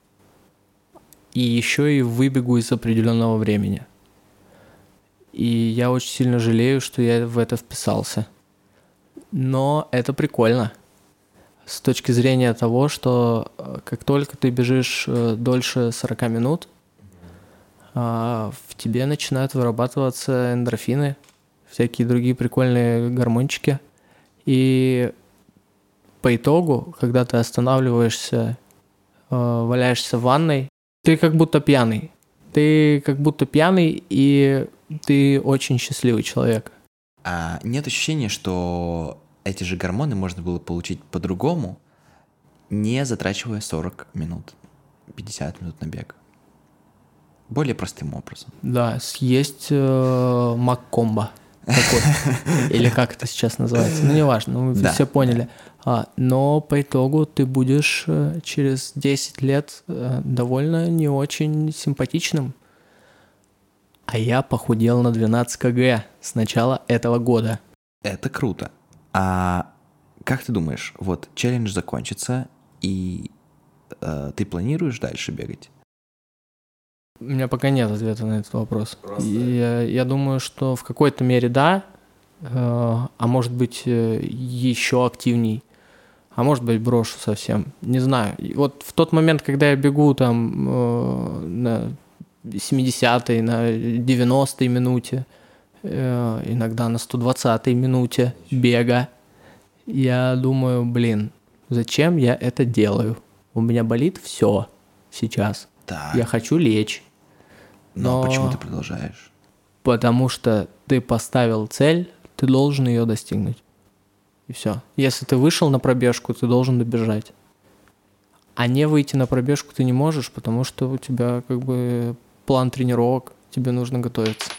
и еще и выбегу из определенного времени. И я очень сильно жалею, что я в это вписался. Но это прикольно. С точки зрения того, что как только ты бежишь дольше сорок минут, в тебе начинают вырабатываться эндорфины, всякие другие прикольные гормончики. И по итогу, когда ты останавливаешься, валяешься в ванной, ты как будто пьяный. Ты как будто пьяный, и ты очень счастливый человек. А нет ощущения, что эти же гормоны можно было получить по-другому, не затрачивая сорок минут, пятьдесят минут на бег? Более простым образом. Да, съесть э, маккомбо такой. Или как это сейчас называется. Ну, неважно, мы да. все поняли. А, но по итогу ты будешь э, через десять лет э, довольно не очень симпатичным. А я похудел на двенадцать килограмм с начала этого года. Это круто. А как ты думаешь, вот челлендж закончится, и э, ты планируешь дальше бегать? У меня пока нет ответа на этот вопрос. Я, я думаю, что в какой-то мере да, э, а может быть э, еще активней, а может быть брошу совсем. Не знаю. И вот в тот момент, когда я бегу там э, на семидесятой, на девяностой минуте, э, иногда на сто двадцатой минуте бега, я думаю, блин, зачем я это делаю? У меня болит все сейчас. Так. Я хочу лечь. Но, Но почему ты продолжаешь? Потому что ты поставил цель, ты должен ее достигнуть. И все. Если ты вышел на пробежку, ты должен добежать. А не выйти на пробежку ты не можешь, потому что у тебя как бы план тренировок, тебе нужно готовиться.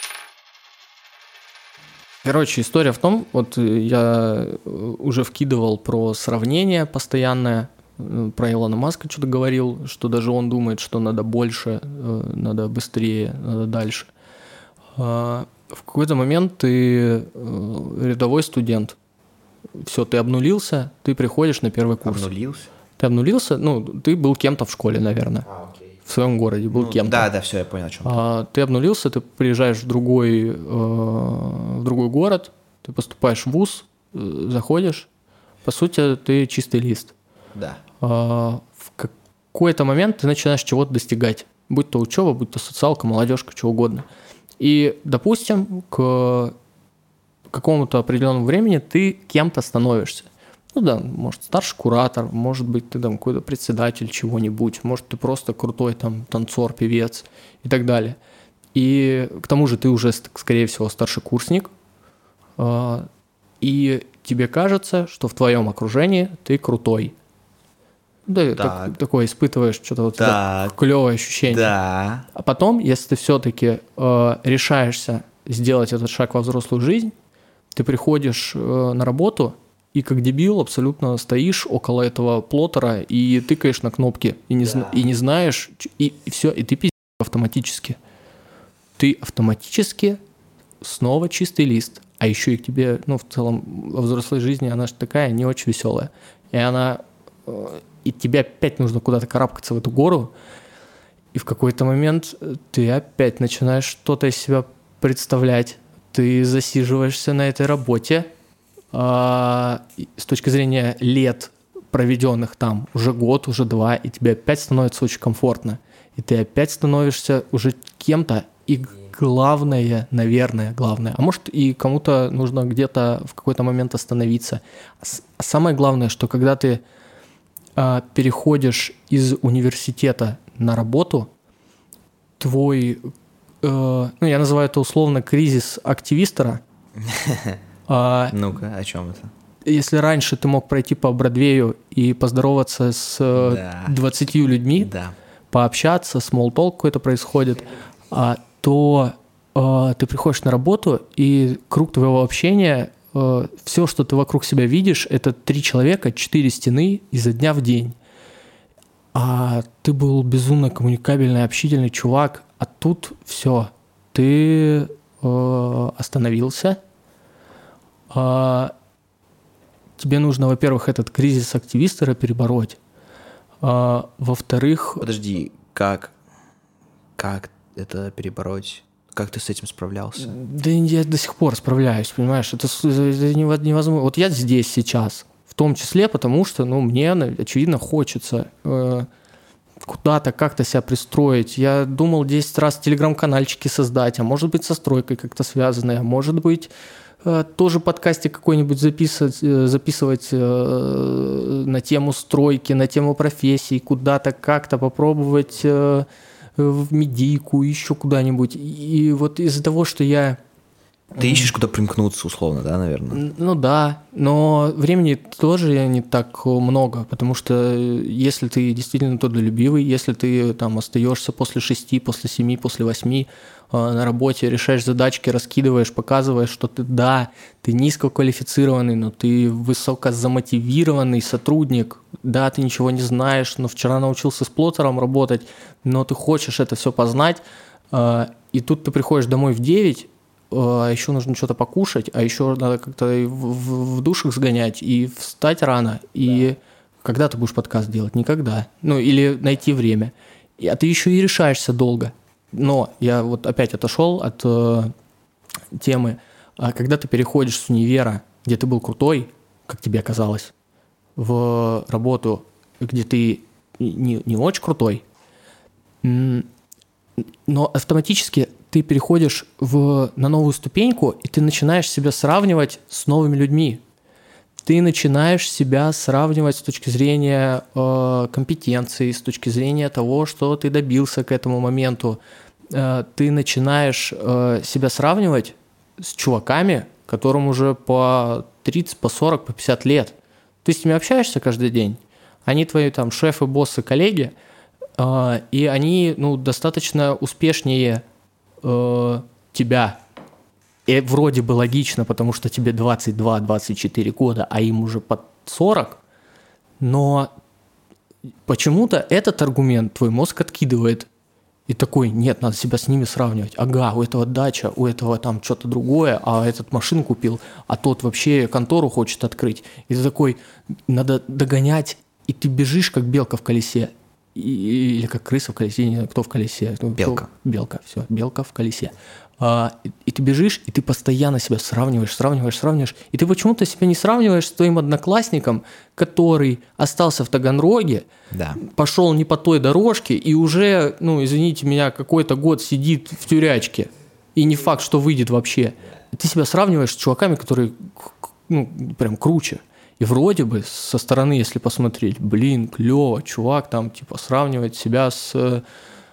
Короче, история в том, вот я уже вкидывал про сравнение постоянное, про Илона Маска что-то говорил, что даже он думает, что надо больше, надо быстрее, надо дальше. В какой-то момент ты рядовой студент. Все, ты обнулился, ты приходишь на первый курс. Обнулился? Ты обнулился, ну, ты был кем-то в школе, наверное. А, окей. В своем городе был ну, кем-то. Да, да, все, я понял, о чем а, ты. обнулился, ты приезжаешь в другой, э, в другой город, ты поступаешь в вуз, э, заходишь. По сути, ты чистый лист. Да. А, в какой-то момент ты начинаешь чего-то достигать. Будь то учеба, будь то социалка, молодежка, что угодно. И, допустим, к какому-то определенному времени ты кем-то становишься. Ну да, может, старший куратор, может быть, ты там какой-то председатель чего-нибудь, может, ты просто крутой там танцор, певец и так далее. И к тому же ты уже, скорее всего, старший курсник, и тебе кажется, что в твоем окружении ты крутой. Да, так, такое испытываешь что-то вот клевое ощущение. Да. А потом, если ты все-таки э, решаешься сделать этот шаг во взрослую жизнь, ты приходишь э, на работу и как дебил абсолютно стоишь около этого плоттера и тыкаешь на кнопки, и не, да. и не знаешь, и, и все, и ты пиздишь автоматически. Ты автоматически снова чистый лист. А еще и к тебе, ну, в целом, во взрослой жизни она же такая не очень веселая. И она... Э, и тебе опять нужно куда-то карабкаться в эту гору, и в какой-то момент ты опять начинаешь что-то из себя представлять. Ты засиживаешься на этой работе, а, с точки зрения лет, проведенных там, уже год, уже два, и тебе опять становится очень комфортно. И ты опять становишься уже кем-то, и главное, наверное, главное, а может и кому-то нужно где-то в какой-то момент остановиться. А самое главное, что когда ты переходишь из университета на работу, твой, э, ну, я называю это условно кризис активистора. Ну-ка, о чем это? Если раньше ты мог пройти по Бродвею и поздороваться с двадцатью людьми, пообщаться, small talk какой-то происходит, то ты приходишь на работу, и круг твоего общения... Все, что ты вокруг себя видишь, это три человека, четыре стены изо дня в день. А ты был безумно коммуникабельный, общительный чувак, а тут все. Ты э, остановился. Э, тебе нужно, во-первых, этот кризис активистора перебороть. Э, во-вторых... Подожди, как? Как это перебороть? Как ты с этим справлялся? Да я до сих пор справляюсь, понимаешь? Это, это невозможно. Вот я здесь сейчас, в том числе потому, что, ну, мне, очевидно, хочется э, куда-то как-то себя пристроить. Я думал десять раз телеграм-канальчики создать, а может быть, со стройкой как-то связанные, а может быть, э, тоже подкастик какой-нибудь записывать, э, записывать э, на тему стройки, на тему профессий, куда-то как-то попробовать... Э, в медийку, еще куда-нибудь. И вот из-за того, что я... Ты ищешь куда примкнуться, условно, да, наверное? Ну да, но времени тоже не так много, потому что если ты действительно трудолюбивый, если ты там остаешься после шести, после семи, после восьми э, на работе, решаешь задачки, раскидываешь, показываешь, что ты, да, ты низкоквалифицированный, но ты высокозамотивированный сотрудник, да, ты ничего не знаешь, но вчера научился с плоттером работать, но ты хочешь это все познать, э, и тут ты приходишь домой в девять, а еще нужно что-то покушать, а еще надо как-то в, в, в душах сгонять и встать рано. И да. Когда ты будешь подкаст делать? Никогда. Ну, или найти время. И, а ты еще и решаешься долго. Но я вот опять отошел от э, темы. А когда ты переходишь с универа, где ты был крутой, как тебе казалось, в работу, где ты не, не очень крутой, но автоматически ты переходишь в, на новую ступеньку, и ты начинаешь себя сравнивать с новыми людьми. Ты начинаешь себя сравнивать с точки зрения э, компетенции, с точки зрения того, что ты добился к этому моменту. Э, ты начинаешь э, себя сравнивать с чуваками, которым уже по тридцать, по сорок, по пятьдесят лет. Ты с ними общаешься каждый день. Они твои там шефы, боссы, коллеги, э, и они ну, достаточно успешнее тебя. И вроде бы логично, потому что тебе двадцать два - двадцать четыре года, а им уже под сорок, но почему-то этот аргумент твой мозг откидывает. И такой, нет, надо себя с ними сравнивать. Ага, у этого дача, у этого там что-то другое, а этот машину купил, а тот вообще контору хочет открыть. И ты такой, надо догонять, и ты бежишь, как белка в колесе. Или как крыса в колесе, не знаю, кто в колесе. Белка. Белка, все, белка в колесе. А, и, и ты бежишь, и ты постоянно себя сравниваешь, сравниваешь, сравниваешь. И ты почему-то себя не сравниваешь с твоим одноклассником, который остался в Таганроге, да. пошел не по той дорожке и уже, ну, извините меня, какой-то год сидит в тюрячке. И не факт, что выйдет вообще. И ты себя сравниваешь с чуваками, которые, ну, прям круче. И вроде бы со стороны, если посмотреть, блин, клево, чувак там типа сравнивает себя с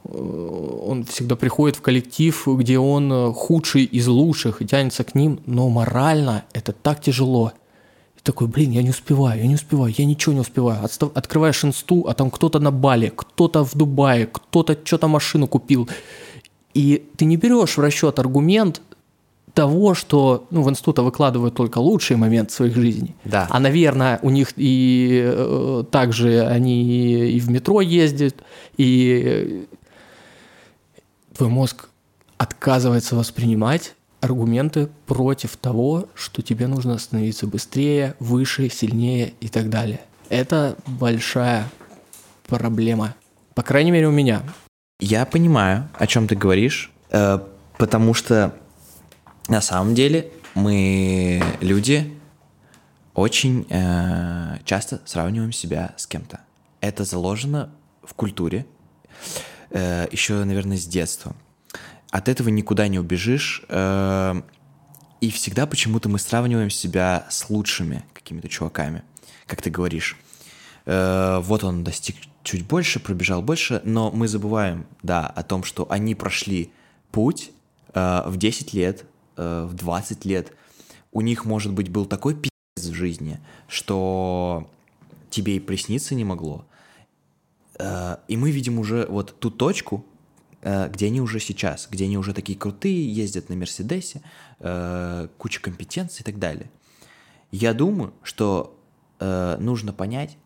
он всегда приходит в коллектив, где он худший из лучших и тянется к ним, но морально это так тяжело. И такой, блин, я не успеваю, я не успеваю, я ничего не успеваю. Отстав... Открываешь инсту, а там кто-то на Бали, кто-то в Дубае, кто-то что-то машину купил. И ты не берешь в расчет аргумент того, что ну, в институте выкладывают только лучшие моменты своих жизней. Да. А, наверное, у них и э, также они и в метро ездят, и твой мозг отказывается воспринимать аргументы против того, что тебе нужно становиться быстрее, выше, сильнее и так далее. Это большая проблема. По крайней мере, у меня. Я понимаю, о чем ты говоришь, э, потому что на самом деле мы, люди, очень э, часто сравниваем себя с кем-то. Это заложено в культуре, э, еще, наверное, с детства. От этого никуда не убежишь, э, и всегда почему-то мы сравниваем себя с лучшими какими-то чуваками, как ты говоришь. Э, вот он достиг чуть больше, пробежал больше, но мы забываем, да, о том, что они прошли путь э, в десять лет, в двадцать лет, у них, может быть, был такой пиздец в жизни, что тебе и присниться не могло. И мы видим уже вот ту точку, где они уже сейчас, где они уже такие крутые, ездят на Мерседесе, куча компетенций и так далее. Я думаю, что нужно понять,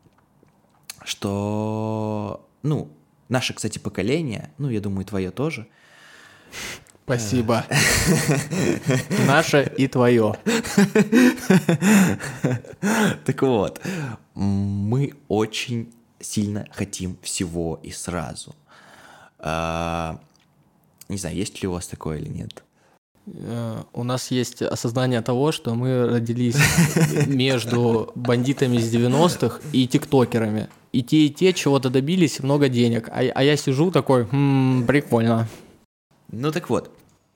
что, ну, наше, кстати, поколение, ну, я думаю, твое тоже, Спасибо. Наше и твое. Так вот, мы очень сильно хотим всего и сразу. А, не знаю, есть ли у вас такое или нет? У нас есть осознание того, что мы родились между бандитами из девяностых и тиктокерами. И те, и те чего-то добились, и много денег. А, а я сижу такой, хм, прикольно. Ну так вот,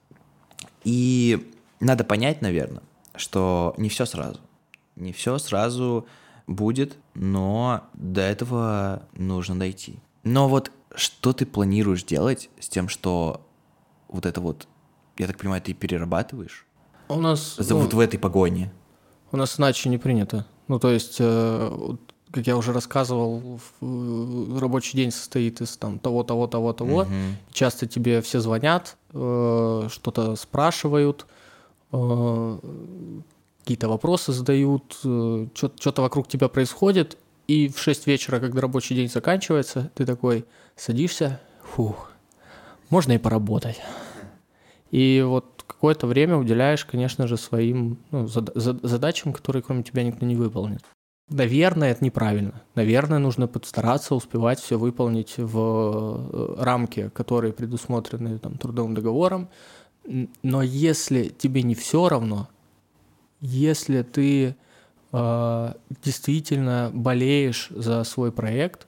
и надо понять, наверное, что не все сразу. Не все сразу будет, но до этого нужно дойти. Но вот что ты планируешь делать с тем, что вот это вот, я так понимаю, ты перерабатываешь? У нас... За, ну, вот в этой погоне. У нас иначе не принято. Ну, то есть... Э, как я уже рассказывал, рабочий день состоит из там, того, того, того, того. Uh-huh. Часто тебе все звонят, э, что-то спрашивают, э, какие-то вопросы задают, э, что-то вокруг тебя происходит, и в шесть вечера, когда рабочий день заканчивается, ты такой садишься, фух, можно и поработать. И вот какое-то время уделяешь, конечно же, своим ну, зад- задачам, которые кроме тебя никто не выполнит. Наверное, это неправильно. Наверное, нужно постараться успевать все выполнить в рамки, которые предусмотрены там, трудовым договором. Но если тебе не все равно, если ты э, действительно болеешь за свой проект,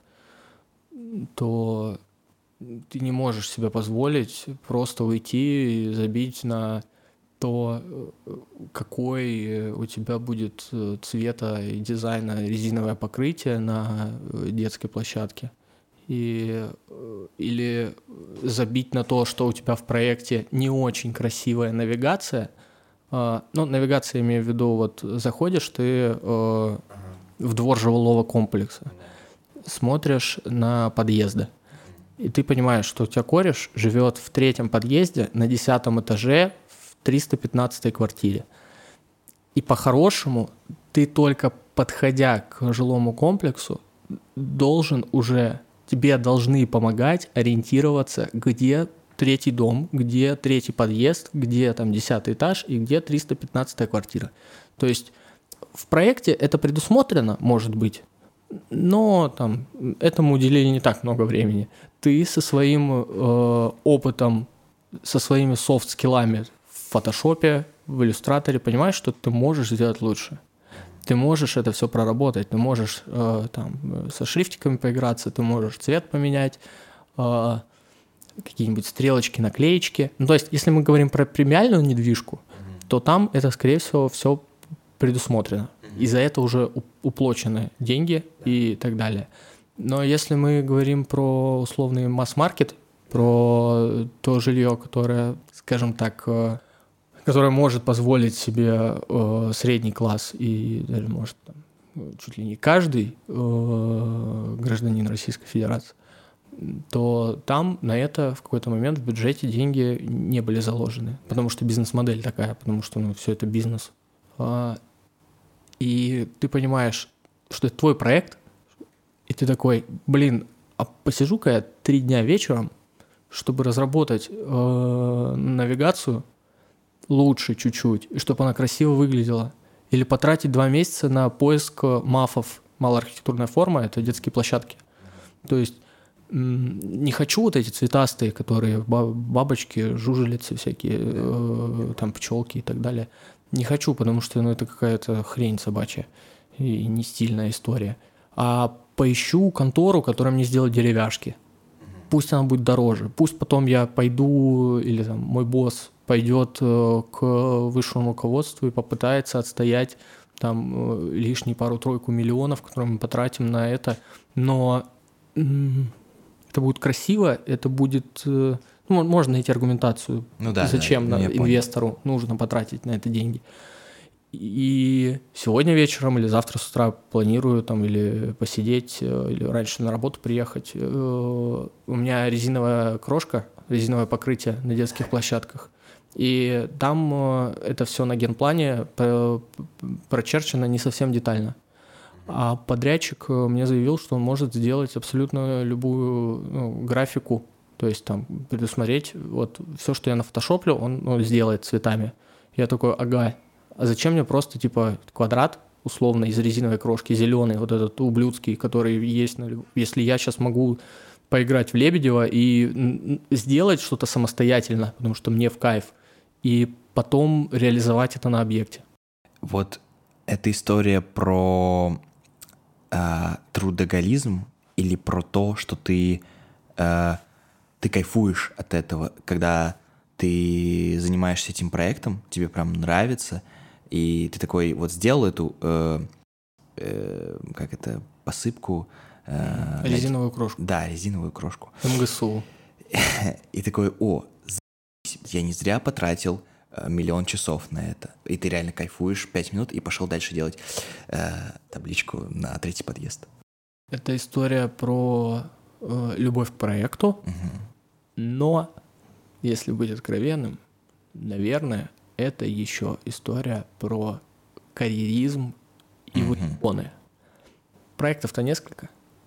то ты не можешь себе позволить просто уйти и забить на то, какой у тебя будет цвета и дизайна резиновое покрытие на детской площадке. И, или забить на то, что у тебя в проекте не очень красивая навигация. Ну, навигация, имею в виду, вот заходишь ты в двор жилого комплекса, смотришь на подъезды, и ты понимаешь, что у тебя кореш живет в третьем подъезде на десятом этаже, триста пятнадцатой квартире. И по-хорошему ты только подходя к жилому комплексу должен уже, тебе должны помогать ориентироваться, где третий дом, где третий подъезд, где там десятый этаж и где триста пятнадцатая квартира. То есть в проекте это предусмотрено, может быть, но там этому уделили не так много времени. Ты со своим э, опытом, со своими софт-скиллами в фотошопе, в иллюстраторе понимаешь, что ты можешь сделать лучше. Ты можешь это все проработать, ты можешь э, там, со шрифтиками поиграться, ты можешь цвет поменять, э, какие-нибудь стрелочки, наклеечки. Ну, то есть, если мы говорим про премиальную недвижку, mm-hmm. то там это, скорее всего, все предусмотрено. Mm-hmm. И за это уже уплочены деньги yeah. и так далее. Но если мы говорим про условный масс-маркет, про то жилье, которое, скажем так, которое может позволить себе средний класс и даже может там, чуть ли не каждый гражданин Российской Федерации, то там на это в какой-то момент в бюджете деньги не были заложены, потому что бизнес-модель такая, потому что ну, все это бизнес. И ты понимаешь, что это твой проект, и ты такой, блин, а посижу-ка я три дня вечером, чтобы разработать э, навигацию лучше чуть-чуть, и чтобы она красиво выглядела. Или потратить два месяца на поиск мафов. Малоархитектурная форма – это детские площадки. То есть не хочу вот эти цветастые, которые бабочки, жужелицы всякие, э, там пчелки и так далее. Не хочу, потому что ну, это какая-то хрень собачья и не стильная история. А поищу контору, которая мне сделает деревяшки. Пусть она будет дороже. Пусть потом я пойду, или там, мой босс пойдет к высшему руководству и попытается отстоять там лишние пару-тройку миллионов, которые мы потратим на это. Но это будет красиво, это будет... Ну, можно найти аргументацию, ну, да, зачем да, инвестору понял. Нужно потратить на это деньги. И сегодня вечером или завтра с утра планирую там или посидеть, или раньше на работу приехать. У меня резиновая крошка, резиновое покрытие на детских площадках. И там это все на генплане прочерчено не совсем детально. А подрядчик мне заявил, что он может сделать абсолютно любую ну, графику, то есть там предусмотреть вот все, что я нафотошоплю, он ну, сделает цветами. Я такой, ага, а зачем мне просто типа квадрат условно из резиновой крошки, зеленый, вот этот ублюдский, который есть, на... если я сейчас могу поиграть в Лебедева и сделать что-то самостоятельно, потому что мне в кайф, и потом реализовать это на объекте. Вот эта история про э, трудоголизм или про то, что ты, э, ты кайфуешь от этого, когда ты занимаешься этим проектом, тебе прям нравится, и ты такой вот сделал эту, э, э, как это, посыпку. Э, резиновую на... крошку. Да, резиновую крошку. эм гэ эс у. И такой, о, я не зря потратил э, миллион часов на это. И ты реально кайфуешь пять минут и пошел дальше делать э, табличку на третий подъезд. Это история про э, любовь к проекту, угу. Но, если быть откровенным, наверное, это еще история про карьеризм и угу. выгоны. Проектов-то несколько.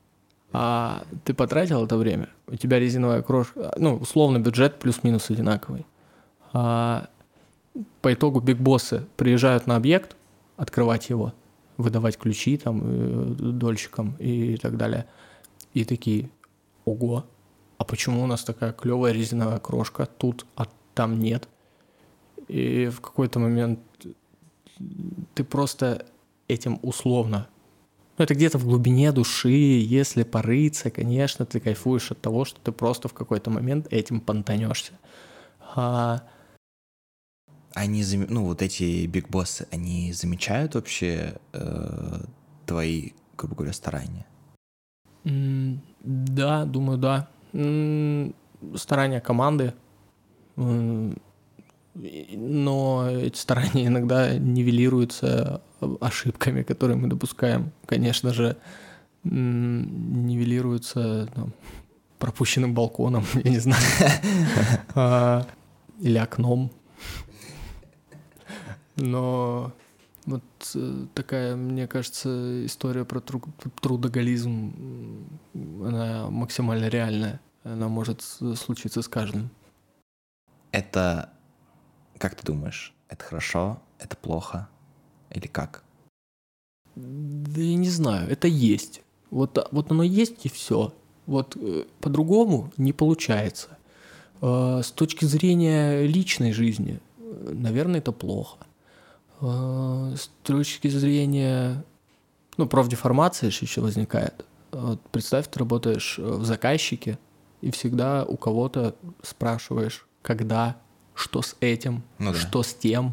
А ты потратил это время, у тебя резиновая крошка, ну, условно, бюджет плюс-минус одинаковый. А по итогу бигбоссы приезжают на объект, открывать его, выдавать ключи там дольщикам и так далее. И такие, ого, а почему у нас такая клевая резиновая крошка тут, а там нет? И в какой-то момент ты просто этим условно... Ну, это где-то в глубине души, если порыться, конечно, ты кайфуешь от того, что ты просто в какой-то момент этим понтанешься. А... Они, ну, вот эти бигбоссы, они замечают вообще э, твои, грубо говоря, старания? Mm, да, думаю, да. Mm, старания команды. Mm, но эти старания иногда нивелируются ошибками, которые мы допускаем. Конечно же, нивелируются там, пропущенным балконом, я не знаю, или окном. Но вот такая, мне кажется, история про трудоголизм, она максимально реальная. Она может случиться с каждым. Это... Как ты думаешь, это хорошо, это плохо или как? Да я не знаю, это есть. Вот, вот оно есть и все. Вот э, по-другому не получается. Э, с точки зрения личной жизни, э, наверное, это плохо. Э, с точки зрения, ну, профдеформации еще возникает. Вот представь, ты работаешь в заказчике и всегда у кого-то спрашиваешь, когда... Что с этим, ну, да. Что с тем,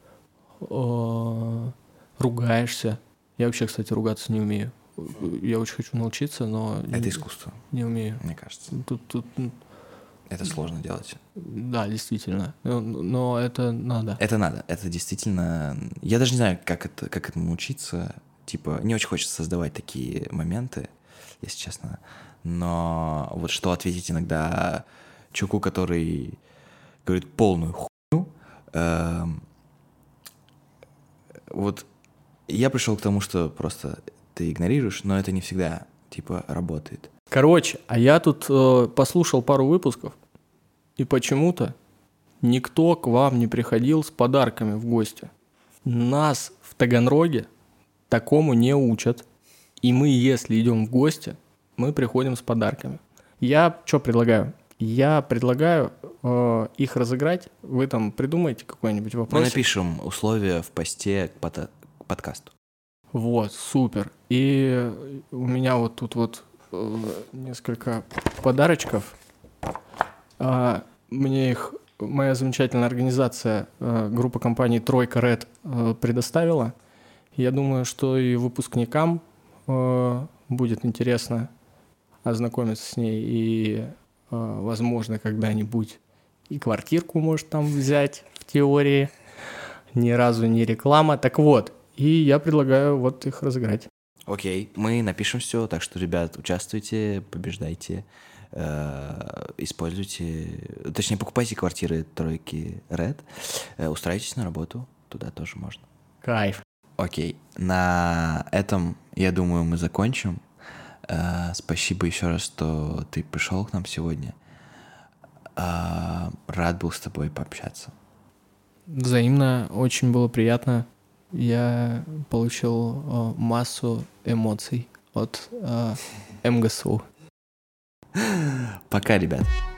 э, ругаешься. Я вообще, кстати, ругаться не умею. Я очень хочу научиться, но... Это искусство. Не умею. Мне кажется. Тут, тут Это сложно делать. Да, действительно. Но, но это надо. Это надо. Это действительно... Я даже не знаю, как, это, как этому учиться. Типа, не очень хочется создавать такие моменты, если честно. Но вот что ответить иногда чуваку, который говорит полную хуйню. Эм, вот я пришел к тому, что просто ты игнорируешь, но это не всегда, типа, работает. Короче, а я тут э, послушал пару выпусков, и почему-то никто к вам не приходил с подарками в гости. Нас в Таганроге такому не учат. И мы, если идем в гости, мы приходим с подарками. Я что предлагаю? Я предлагаю э, их разыграть. Вы там придумаете какой-нибудь вопрос. Мы напишем условия в посте к, под... к подкасту. Вот, супер. И у меня вот тут вот э, несколько подарочков. А, мне их моя замечательная организация, э, группа компаний «Тройка Ред» э, предоставила. Я думаю, что и выпускникам э, будет интересно ознакомиться с ней и, э, возможно, когда-нибудь и квартирку может там взять в теории. Ни разу не реклама. Так вот, и я предлагаю вот их разыграть. Окей, мы напишем все, так что, ребят, участвуйте, побеждайте, э, используйте, точнее, покупайте квартиры тройки Red, э, устраивайтесь на работу, туда тоже можно. Кайф. Окей, на этом, я думаю, мы закончим. Э, спасибо еще раз, что ты пришел к нам сегодня. Э, рад был с тобой пообщаться. Взаимно, очень было приятно. Я получил э, массу эмоций от э, МГСУ. Пока, ребят.